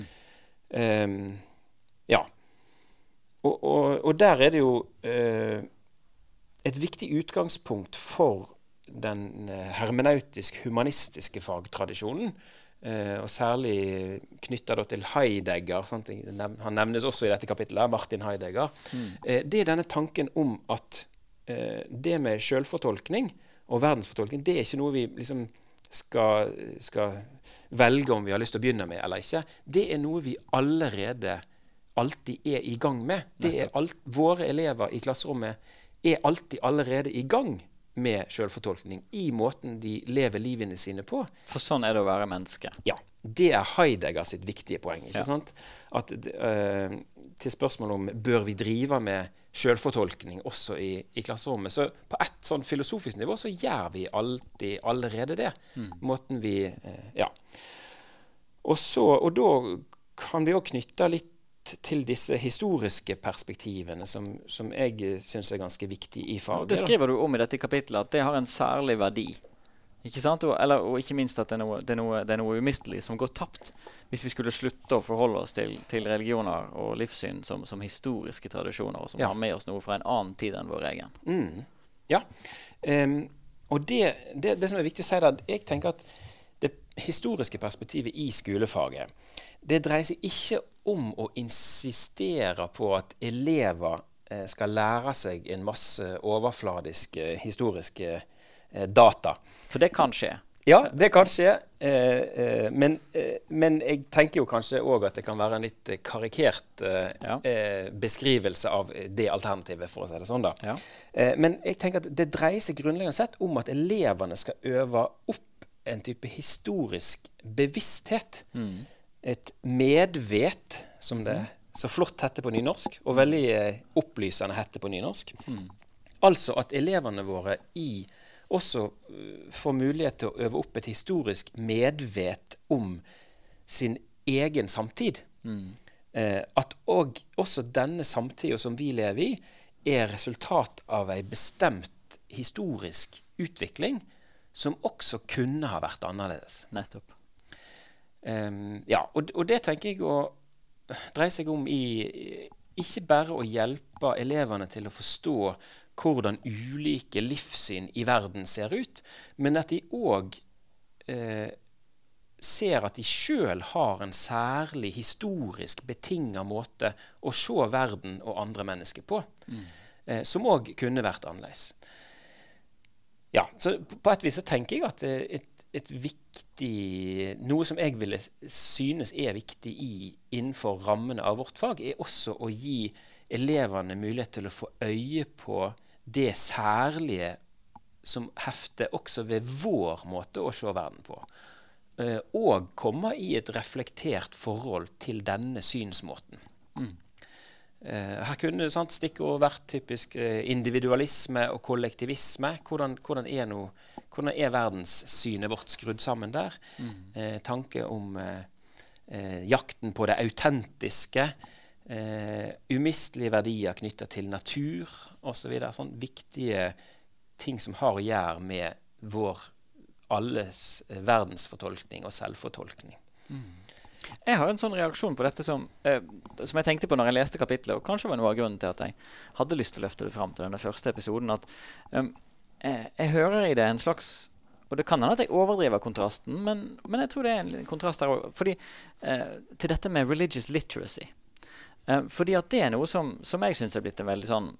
Og der det jo et viktig utgangspunkt for den hermeneutisk-humanistiske fagtradisjonen, og særlig knyttet til Heidegger, sant? Han nevnes også i dette kapittelet, Martin Heidegger. Det denne tanken om at det med selvfortolkning og verdensfortolkning, det ikke noe vi liksom skal velge om vi har lyst til å begynne med eller ikke. Det noe vi allerede alltid i gang med. Våre elever i klasserommet alltid allerede i gang med selvfortolkning i måten de lever livene sine på. For sånn det å være menneske. Ja, det Heidegger sitt viktige poeng, ikke sant? At til spørsmålet om bør vi drive med selvfortolkning også i klasserommet, så på et sånn filosofisk nivå så gjør vi alltid allerede det. Måten vi, Og da kan vi også knytte litt til disse historiske perspektivene som jeg synes ganske viktig i faget. Det skriver du om i dette kapittelet, at det har en særlig verdi Ikke sant? Og ikke minst at det er noe umistelig som går tapt hvis vi skulle slutte å forholde oss til religioner og livssyn som historiske tradisjoner, og som har med oss noe fra en annen tid enn vår egen. Ja. Og det som er viktig å si da, jeg tenker at det historiske perspektivet i skolefaget, det dreier seg ikke om å insistere på at elever skal lære seg en masse overfladiske historiske data. For det kan skje. Ja, det kan skje. Men jeg tenker jo kanskje også at det kan være en litt karikert beskrivelse av det alternativet, for å si det sånn da. Ja. Men jeg tenker at det dreier seg grunnleggende sett om at elevene skal øve opp en type historisk bevissthet. Et medvet, som det så flott heter på nynorsk, og veldig opplysende heter på nynorsk. Altså at elevene våre også får mulighet til å øve opp et historisk medvet om sin egen samtid. At også denne samtiden som vi lever i, er resultat av en bestemt historisk utvikling som også kunne ha vært annerledes. Nettopp. Og det tenker jeg å dreie seg om ikke bare å hjelpe elevene til å forstå hvordan ulike livssyn i verden ser ut, men at de også ser at de selv har en særlig historisk betinget måte å se verden og andre mennesker på, som også kunne vært annerledes. Ja, så på et vis så tenker jeg at et viktig, noe som jeg ville synes er viktig innenfor rammene av vårt fag, er også å gi elevene mulighet til å få øye på det særlige som hefter også ved vår måte å se verden på. Og komme i et reflektert forhold til denne synsmåten. Her kunne stikkord vært typisk individualisme og kollektivisme. Hvordan er verdenssynet vårt skrudd sammen der? Tanke om jakten på det autentiske, umistelige verdier knyttet til natur og så videre. Sånn viktige ting som har å gjøre med vår alles verdensfortolkning og selvfortolkning. Jeg har en sånn reaksjon på dette som jeg tenkte på når jeg leste kapitlet, og kanskje var noe av grunnen til at jeg hadde lyst til å løfte det frem til denne første episoden, at jeg hører i det en slags, og det kan hende at jeg overdriver kontrasten, men jeg tror det er en kontrast der også, fordi til dette med religious literacy. Fordi at det er noe som jeg synes er blitt en veldig sånn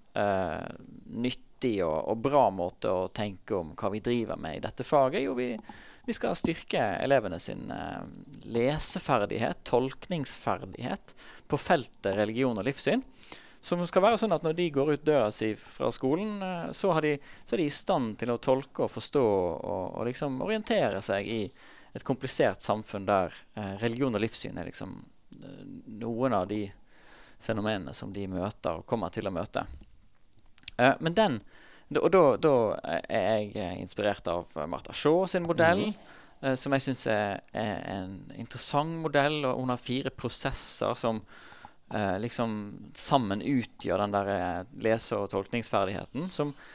nyttig og bra måte å tenke om hva vi driver med i dette faget. Jo, vi skal styrke elevene sin leseferdighet, tolkningsferdighet på feltet religion og livssyn, som skal være sånn at når de går ut døra si fra skolen, så er de i stand til å tolke og forstå og liksom orientere seg i et komplisert samfunn der religion og livssyn er liksom noen av de fenomenene som de møter og kommer til å møte. Men da er jeg inspirert av Martha Shaw sin modell, som jeg synes er en interessant modell, og hun har 4 prosesser som liksom sammen utgjør den der lese- og tolkningsferdigheten.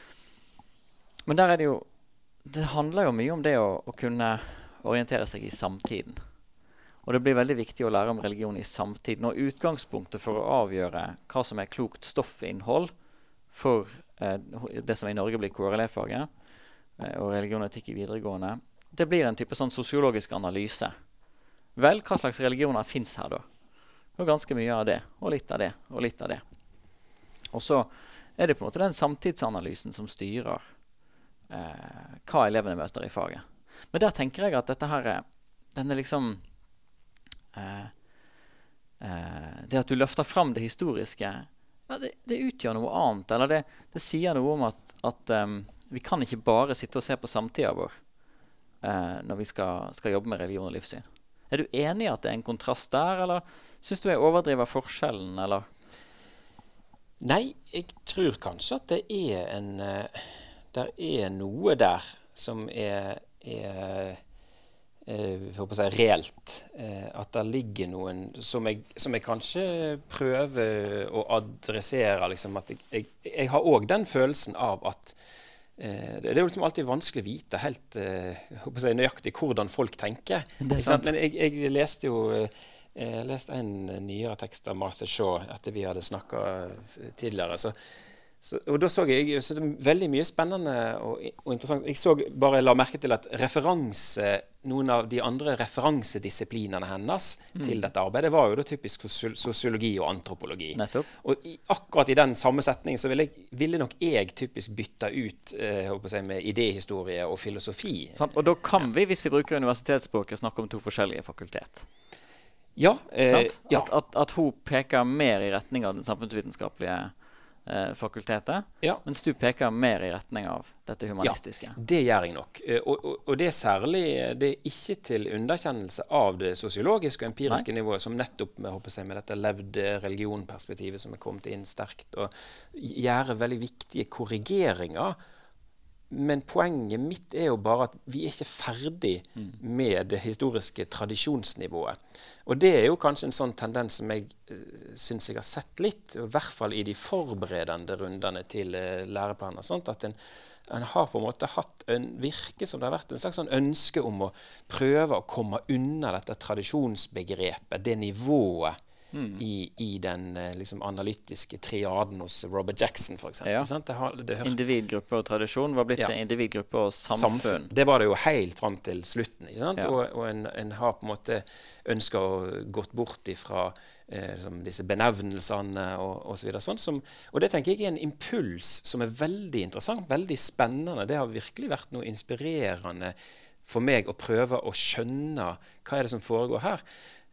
Men der er det jo, det handler jo mye om det å kunne orientere seg i samtiden. Og det blir veldig viktig å lære om religion i samtiden, og utgangspunktet for å avgjøre hva som er klokt stoffinnhold for det som i Norge blir KRLE-faget, og religion og etikk i videregående, det blir en type sånn sosiologisk analyse. Vel, hva slags religioner finnes her da? Og ganske mye av det, og litt av det, og litt av det. Og så er det på en måte den samtidsanalysen som styrer hva elevene møter i faget. Men der tenker jeg at dette her denne liksom det at du løfter frem det historiske, ja, det utgjør noe annet, eller det sier noe om at vi kan ikke bare sitte og se på samtiden vår når vi skal jobbe med religion og livssyn. Er du enig i at det er en kontrast der, eller synes du jeg overdriver forskjellen, eller? Nei, jeg tror kanskje at det der er noe der som er håper jeg, reelt. At det ligger noen som jeg kanskje prøver å adressere, liksom, at jeg har også den følelsen av at det jo liksom alltid vanskelig å vite helt nøyaktig hvordan folk tenker. Det sant. Men jeg leste jo en nyere tekst av Martha Shaw etter vi hadde snakket tidligere. Og da så jeg veldig mye spennende og interessant. Jeg la merke til at noen av de andre referansedisiplinene hennes til dette arbeidet var jo da typisk sosiologi og antropologi. Nettopp. Og akkurat i den sammensetningen så ville nok jeg typisk bytte ut med idéhistorie og filosofi. Sant? Og da kan vi, hvis vi bruker universitetsspråket, snakke om to forskjellige fakultet. Ja. Ja. At hun peker mer i retning av den samfunnsvitenskapelige fakultetet, mens du peker mer i retning av dette humanistiske. Ja, det gjør jeg nok. Og det særlig, det ikke til underkjennelse av det sosiologiske og empiriske nivået, som nettopp med dette levde religionperspektivet som kommet inn sterkt, og gjør veldig viktige korrigeringer. Men poenget mitt jo bare at vi ikke ferdig med det historiske tradisjonsnivået. Og det jo kanskje en sånn tendens som jeg synes jeg har sett litt, i hvert fall i de forberedende rundene til læreplaner, sånt, at en har på en måte hatt virke som det har vært en slags sånn ønske om å prøve å komme unna dette tradisjonsbegrepet, det nivået i den liksom analytiske triaden hos Robert Jackson, for eksempel. Ja. Individgruppe og tradisjon var blitt individgruppe og samfunn. Det var det jo helt frem til slutten, ikke sant? Ja. Og en har på en måte ønsket å gått bort ifra disse benevnelsene og så videre. Og det tenker jeg en impuls som veldig interessant, veldig spennende. Det har virkelig vært noe inspirerende for meg å prøve å skjønne hva det som foregår her.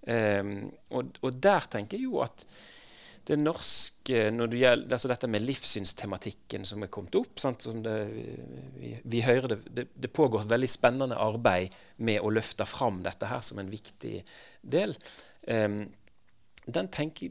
Og der tenker jeg jo at det norske, når det gjelder altså dette med livssynstematikken som kommet opp, sant, som vi hører det pågår et veldig spennende arbeid med å løfte fram dette her som en viktig del. Den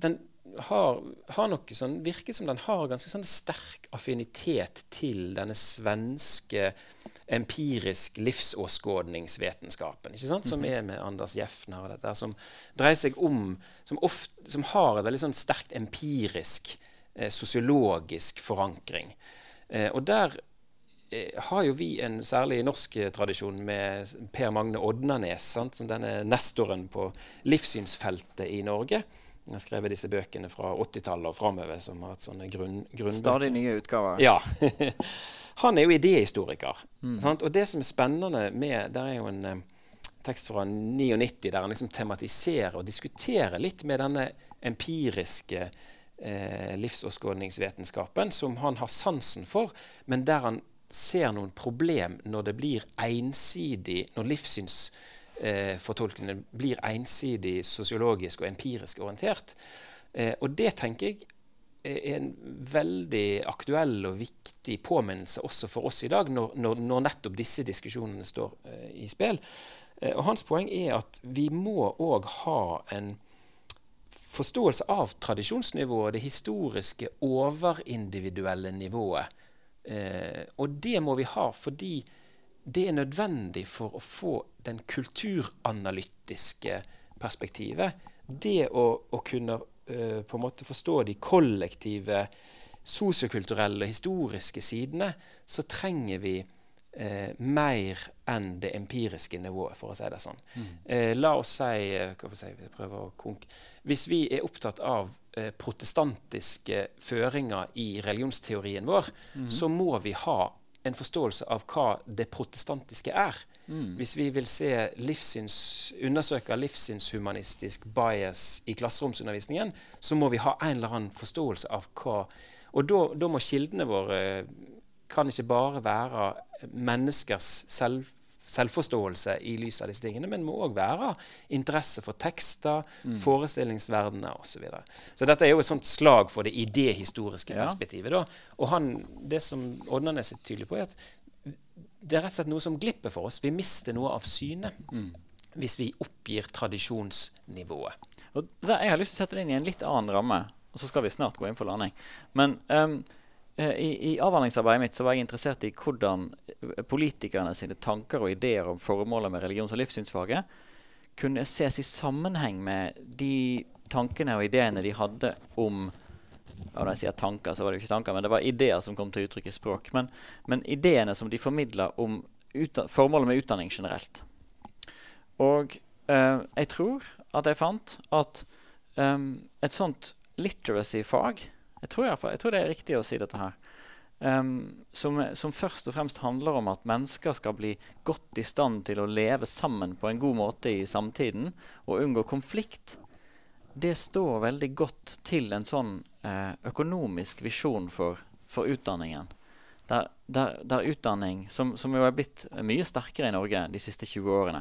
har noe sånn, virker som den har ganske sånn sterk affinitet til denne svenske empirisk livsåskådningsvetenskapen, ikke sant? Som med Anders Jeffner og dette, som dreier seg om, som har et veldig sånn sterkt empirisk, sosiologisk forankring. Og der har jo vi en særlig norsk tradisjon med Per Magne Odnanes, sant? Som denne nestoren på livssynsfeltet i Norge. Jeg har skrevet disse bøkene fra 80-tallet og fremover som har hatt sånne grunnbøker. Stadig nye utgaver. Ja. Han jo idéhistoriker. Sant? Og det som spennende med, der jo en tekst fra 99 der han liksom tematiserer og diskuterer litt med denne empiriske livsåskådningsvetenskapen som han har sansen for, men der han ser noen problem når det blir ensidig, når livssynsfortolkningen blir ensidig sosiologisk og empirisk orientert. Og det tenker jeg en veldig aktuell og viktig påminnelse også for oss i dag, når nettopp disse diskusjonene står i spill. Og hans poeng at vi må også ha en forståelse av tradisjonsnivået, det historiske overindividuelle nivået. Og det må vi ha fordi det nødvendig for å få den kulturanalytiske perspektivet. Det å kunne på en måte forstå de kollektive, sosiokulturelle, historiske sidene, så trenger vi mer enn det empiriske nivået, for å si det sånn. La oss hvis vi opptatt av protestantiske føringer i religionsteorien vår, så må vi ha en forståelse av hva det protestantiske Hvis vi vil undersøke livssynshumanistisk bias i klasseromsundervisningen, så må vi ha en eller annen forståelse av hva. Og da må kildene våre kan ikke bare være menneskers selvforståelse i lys av disse tingene, men må også være interesse for tekster, forestillingsverdener og så videre. Så dette jo et sånt slag for det idéhistoriske perspektivet. Da. Og det som Odnanes tydelig på at det rett og slett noe som glipper for oss. Vi mister noe av synet hvis vi oppgir tradisjonsnivået. Og jeg har lyst til å sette det inn i en litt annen ramme, og så skal vi snart gå inn for landing. Men i avhandlingsarbeidet mitt så var jeg interessert i hvordan politikerne sine tanker og ideer om formålet med religions- og livssynsfaget kunne ses i sammenheng med de tankene og ideene de hadde om når jeg sier tanker, så var det jo ikke tanker, men det var ideer som kom til uttrykk i språk. Men ideene som de formidler om formålet med utdanning generelt. Og jeg tror at jeg fant at et sånt literacy-fag, jeg tror det er riktig å si dette her, som først og fremst handler om at mennesker skal bli godt i stand til å leve sammen på en god måte i samtiden og unngå konflikt, det står veldig godt til en sånn økonomisk visjon for utdanningen. Der utdanning, som jo er blitt mye sterkere i Norge de siste 20 årene,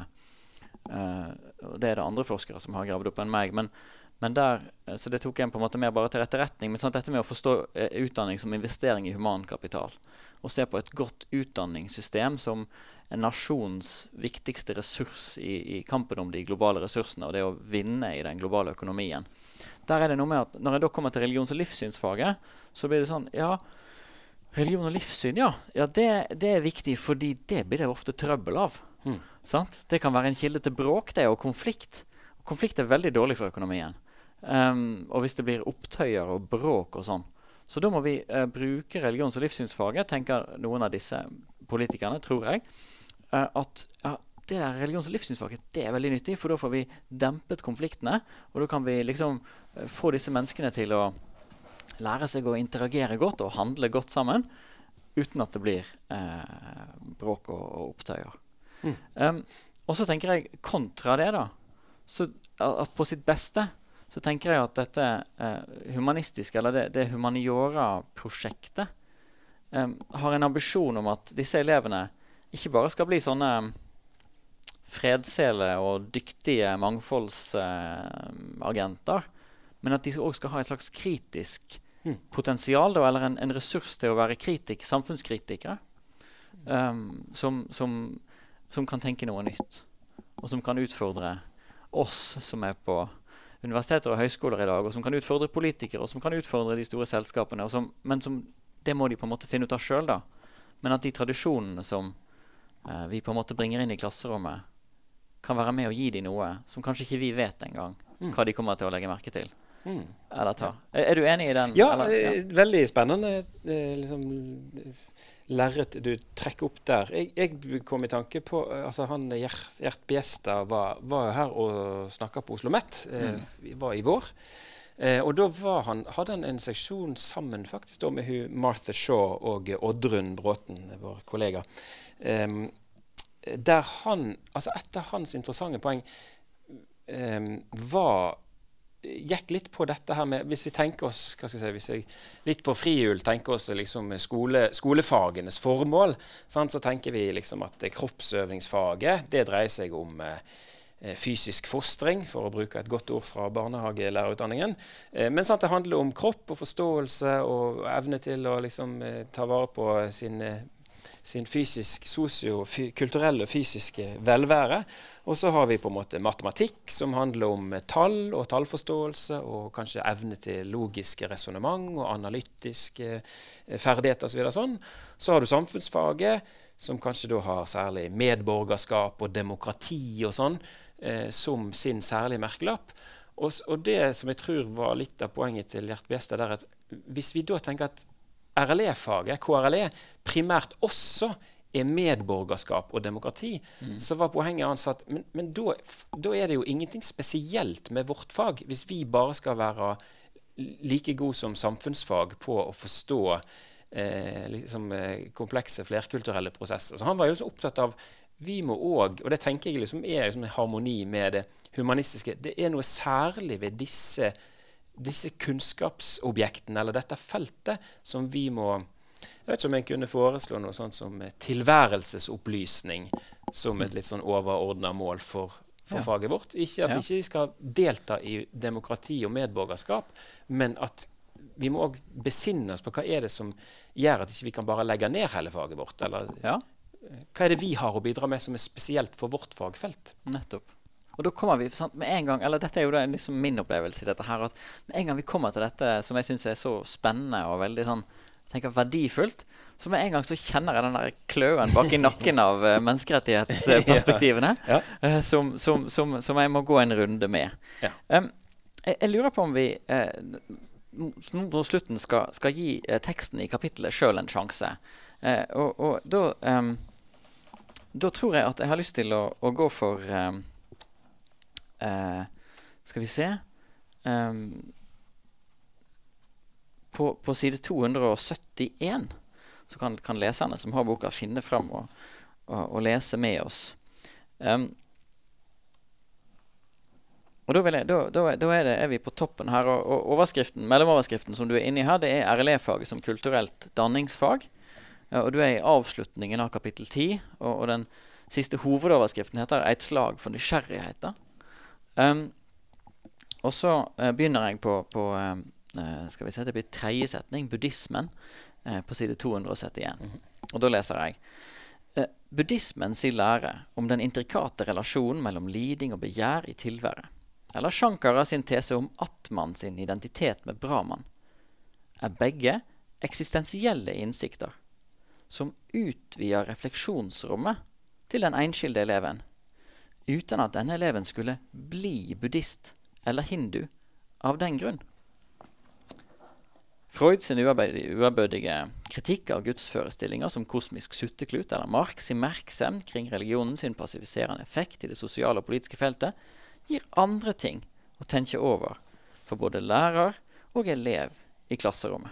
det er det andre forskere som har gravd opp enn meg, men der, så det tok en på en måte mer bare til etterretning, men sånn dette med å forstå utdanning som investering i humankapital, og se på et godt utdanningssystem som en nasjons viktigste ressurs i kampen om de globale ressursene, og det å vinne i den globale økonomien. Der er det noe med at når jeg da kommer til religions- og livssynsfaget, så blir det sånn, ja, religion og livssyn, ja det er viktig, fordi det blir det ofte trøbbel av. Sant? Det kan være en kilde til bråk, det og konflikt. Konflikt er veldig dårlig for økonomien. Og hvis det blir opptøyer og bråk og sånn. Så da må vi bruke religions- og livssynsfaget, tenker noen av disse politikerne, tror jeg, at det der religions- og livssynsfaget, det er veldig nyttig, for da får vi dempet konfliktene, og da kan vi liksom få disse menneskene til å lære seg å interagere godt og handle godt sammen, uten at det blir bråk og opptøyer. Og så tenker jeg kontra det da, så at på sitt beste så tenker jeg at dette humanistiske, eller det humaniora-prosjektet har en ambisjon om at disse elevene ikke bare skal bli sånne fredsele og dyktige mangfoldsagenter, men at de også skal ha et slags kritisk potensial, da, eller en ressurs til å være samfunnskritikere, som kan tenke noe nytt, og som kan utfordre oss som er på universiteter og høyskoler i dag, og som kan utfordre politikere, og som kan utfordre de store selskapene, men det må de på en måte finne ut av selv da. Men at de tradisjonene som vi på en måte bringer inn i klasserommet, kan være med å gi de noe som kanskje ikke vi vet engang hva de kommer til å legge merke til. Eller ta. Er du enig i den? Ja, eller? Veldig spennende liksom, lerret du trekker opp der. Jeg kom i tanke på, altså han Gjert Bjestad var her og snakket på Oslo Met, var i vår. Og da hadde han en seksjon sammen faktisk da med Martha Shaw og Oddrun Bråten, vår kollega. Der altså et av hans interessante poeng gikk litt på dette her med, hvis vi tenker oss, hva skal jeg si, hvis jeg litt på frihjul tenker oss liksom skolefagenes formål, sant, så tenker vi liksom at kroppsøvingsfaget, det dreier seg om fysisk fostring, for å bruke et godt ord fra barnehagelærerutdanningen, men sant, det handler om kropp og forståelse og evne til å liksom ta vare på sin fysisk, kulturelle og fysiske velvære. Og så har vi på en måte matematikk som handler om tall og tallforståelse og kanskje evne til logiske resonemang og analytiske ferdigheter og så videre sånn. Så har du samfunnsfaget som kanskje da har særlig medborgerskap og demokrati og sånn som sin særlige merkelapp. Og det som jeg tror var litt av poenget til Gjert Bjestad der, at hvis vi da tenker at RLE-faget, KRLE, primært også er medborgerskap og demokrati, så var poenget hans at men da er det jo ingenting spesielt med vårt fag, hvis vi bare skal være like god som samfunnsfag på å forstå liksom, komplekse flerkulturelle prosesser. Så han var jo så opptatt av, vi må også, og det tenker jeg liksom er liksom en harmoni med det humanistiske, det er noe særlig ved disse kunnskapsobjektene, eller dette feltet, som vi må, jeg vet ikke om jeg kunne foreslå noe sånt som tilværelsesopplysning, som et litt sånn overordnet mål for faget vårt. Ikke at ikke vi skal delta i demokrati og medborgerskap, men at vi må også besinne oss på hva er det som gjør at ikke vi kan bare legge ned hele faget vårt, eller hva er det vi har å bidra med som er spesielt for vårt fagfelt? Nettopp. Og da kommer vi, sant, med en gang, eller dette er jo da liksom min opplevelse i dette her, at med en gang vi kommer til dette som jeg synes er så spennende og veldig sånn, tenker verdifullt, så med en gang så kjenner jeg den der kløen bak i nakken av menneskerettighetsperspektivene, som jeg må gå en runde med. Jeg lurer på om vi, på slutten skal gi teksten i kapittelet selv en sjanse. Og da tror jeg at jeg har lyst til å gå for skal vi se på side 271 så kan leserne som har boka finne frem og lese med oss. Og da er vi på toppen her, og mellomoverskriften som du er inne i her, det er RLE-faget som kulturelt danningsfag, og du er i avslutningen av kapittel 10, og den siste hovedoverskriften heter «Et slag for nysgjerrigheter». Og så begynner jeg på skal vi se, det blir tredje setning, buddhismen, på side 271. Og da leser jeg. Buddhismen sier lære om den intrikate relasjonen mellom liding og begjær i tilværet. Eller Shankara sin tese om Atman sin identitet med Brahman. Er begge eksistensielle innsikter, som utvider refleksjonsrommet til den enskilde eleven, uten at denne eleven skulle bli buddhist eller hindu av den grunn. Freud sin uavbødige kritikk av gudsforestillinger som kosmisk sutteklut eller Marx sin merksemd kring religionen sin passiviserende effekt i det sosiale og politiske feltet gir andre ting å tenke over for både lærer og elev i klasserommet.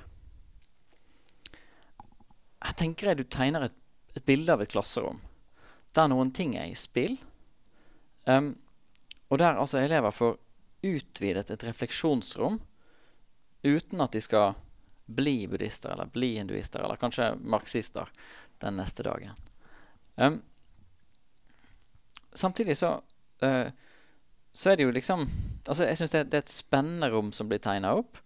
Jeg tenker du tegner et bilde av et klasserom der noen ting er i spill, og der altså elever får utvidet et refleksjonsrom uten at de skal bli buddhister eller bli hinduister eller kanskje marxister den neste dagen. Samtidig så er det jo liksom, altså jeg synes det er et spennende rom som blir tegnet opp,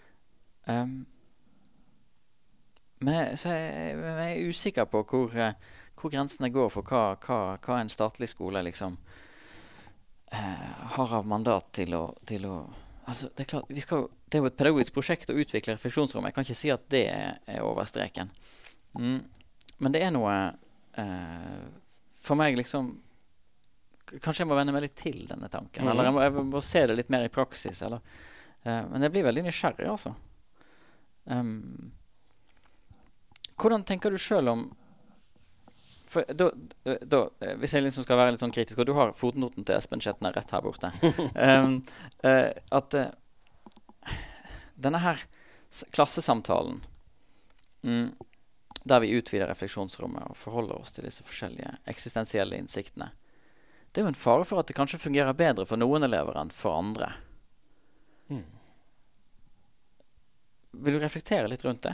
men jeg er usikker på hvor grensene går for hva en statlig skole liksom har av mandat til å altså det er klart, det er jo et pedagogisk prosjekt å utvikle refleksjonsrom. Jeg kan ikke si at det er over streken. Men det er noe for meg liksom kanskje jeg må vende meg litt til denne tanken, eller jeg må se det litt mer i praksis, eller, men jeg blir veldig nysgjerrig, altså. Hvordan tenker du selv om for hvis jeg liksom skal være litt sånn kritisk, og du har fotnoten til Espen Skjetner rett her borte, at denne her klassesamtalen der vi utvider refleksjonsrommet og forholder oss til disse forskjellige eksistensielle innsiktene, det er jo en fare for at det kanskje fungerer bedre for noen elever enn for andre. Vil du reflektere litt rundt det?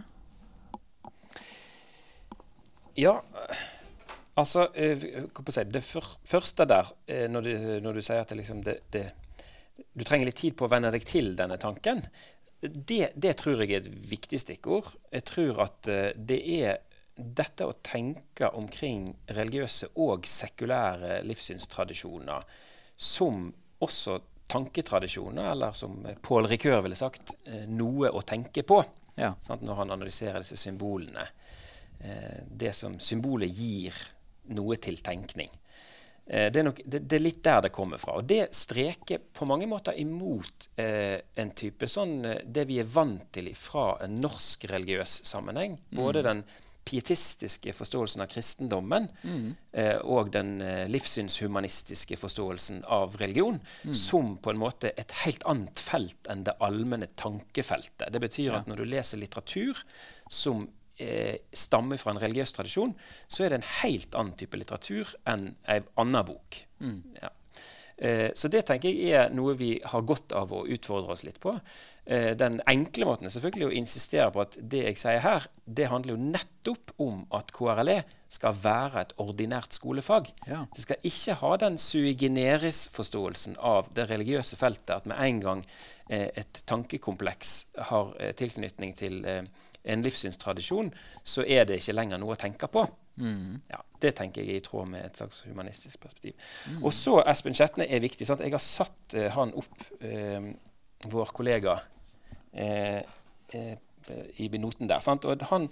Ja, altså, det første der, når du sier at det liksom du trenger litt tid på å vende deg til denne tanken, det tror jeg er et viktig stikkord. Jeg tror at det er dette å tenke omkring religiøse og sekulære livssynstradisjoner som også tanketradisjoner, eller som Paul Ricoeur ville sagt, noe å tenke på, sant, når han analyserer disse symbolene. Det som symbolet gir noe til tenkning. Det er litt der det kommer fra. Og det streker på mange måter imot en type sånn, det vi er vant til fra en norsk religiøs sammenheng. Både den pietistiske forståelsen av kristendommen og den livssynshumanistiske forståelsen av religion, som på en måte et helt annet felt enn det allmenne tankefeltet. Det betyr at når du leser litteratur som stammer fra en religiøs tradisjon, så er det en helt annen type litteratur enn en annen bok. Så det tenker jeg er noe vi har godt av å utfordre oss litt på. Den enkle måten er selvfølgelig å insistere på at det jeg sier her, det handler jo nettopp om at KRLE skal være et ordinært skolefag. Det skal ikke ha den sui generis-forståelsen av det religiøse feltet, at med en gang et tankekompleks har tilknytning til en livssynstradisjon, så er det ikke lenger noe å tenke på. Det tenker jeg i tråd med et slags humanistisk perspektiv. Og så Espen Skjetner er viktig. Sant? Jeg har satt han opp, vår kollega, i benoten der. Sant? Og han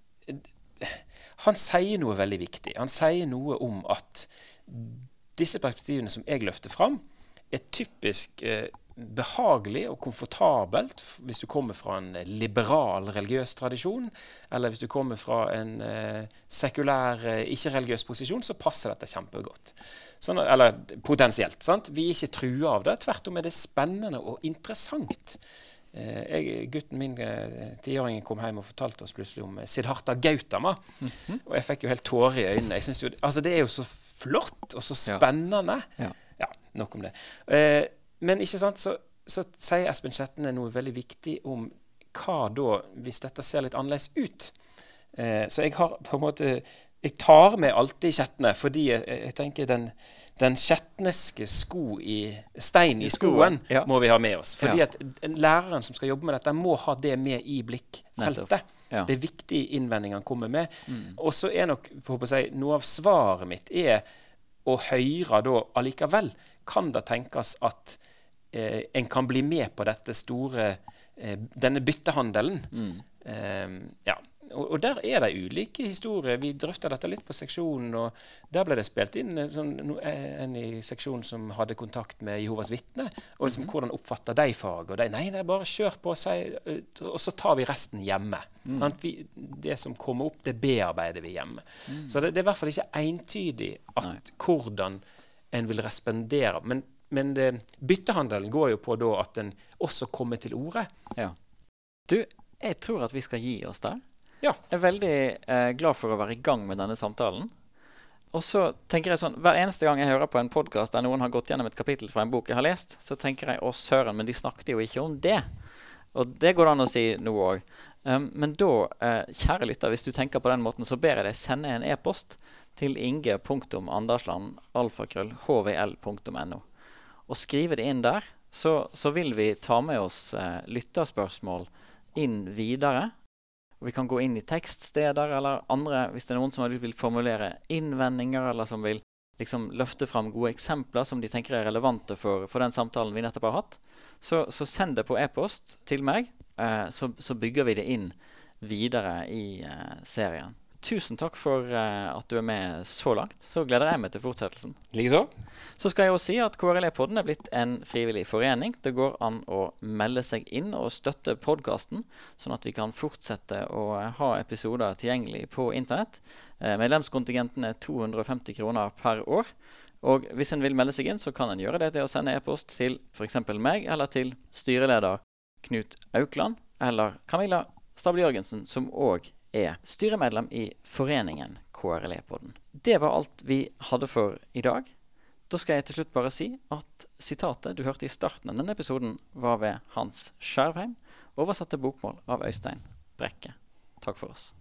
sier noe veldig viktig. Han sier noe om at disse perspektivene som jeg løfter fram, er typisk behagelig og komfortabelt hvis du kommer fra en liberal religiøs tradisjon, eller hvis du kommer fra en sekulær, ikke-religiøs posisjon, så passer dette kjempegodt. Sånn, eller potensielt, sant? Vi ikke trua av det, tvert om det spennende og interessant. Gutten min, 10-åringen, kom hjem og fortalte oss plutselig om Siddhartha Gautama, og jeg fikk jo helt tårer i øynene. Jeg synes jo, altså det jo så flott og så spennende. Ja, nok om det. Men ikke sant, så sier Espen Schjetne noe veldig viktig om hva da, hvis dette ser litt annerledes ut. Så jeg har på en måte, jeg tar med alltid Schjetne, fordi jeg tenker den skjetneske stein i skoen må vi ha med oss. Fordi at læreren som skal jobbe med dette må ha det med i blikkfeltet. Det viktige innvendingene kommer med. Og så nok, noe av svaret mitt å høre da allikevel, kan det tenkes at en kan bli med på dette denne byttehandelen. Og der det ulike historier. Vi drøftet dette litt på seksjonen, og der ble det spilt inn en i seksjonen som hadde kontakt med Jehovas vitne, og liksom, hvordan oppfatter de fag, og nei, bare kjør på, og så tar vi resten hjemme. Det som kommer opp, det bearbeider vi hjemme. Så det i hvert fall ikke entydig at hvordan en vil respondere, men byttehandelen går jo på da at den også kommer til orde. Du, jeg tror at vi skal gi oss der. Ja. Jeg veldig glad for å være i gang med denne samtalen. Og så tenker jeg sånn, hver eneste gang jeg hører på en podcast der noen har gått gjennom et kapittel fra en bok jeg har lest, så tenker jeg, søren, men de snakket jo ikke om det. Og det går an å si noe også. Men da, kjære lytter, hvis du tenker på den måten, så ber jeg deg sende en e-post til inge.andersland@hvl.no. Og skrive det inn der, så vil vi ta med oss lytterspørsmål inn videre. Og vi kan gå inn i tekststeder eller andre, hvis det noen som vil formulere innvendinger, eller som vil liksom løfte fram gode eksempler som de tenker relevante for den samtalen vi nettopp har hatt. Så send det på e-post til meg, så bygger vi det inn videre i serien. Tusen takk for at du med så langt. Så gleder jeg meg til fortsettelsen. Likeså. Så skal jeg også si at KRLE-podden blitt en frivillig forening. Det går an å melde seg inn og støtte podcasten, sånn at vi kan fortsette å ha episoder tilgjengelig på internett. Medlemskontingenten 250 kroner per år. Og hvis en vil melde seg inn, så kan en gjøre det til å sende e-post til for eksempel meg, eller til styreleder Knut Aukland, eller Camilla Stable-Jørgensen, som også styremedlem i foreningen KRLE-podden. Det var alt vi hadde for i dag. Da skal jeg til slutt bare si at sitatet du hørte i starten av denne episoden var ved Hans Skjervheim, oversatt til bokmål av Øystein Brekke. Takk for oss.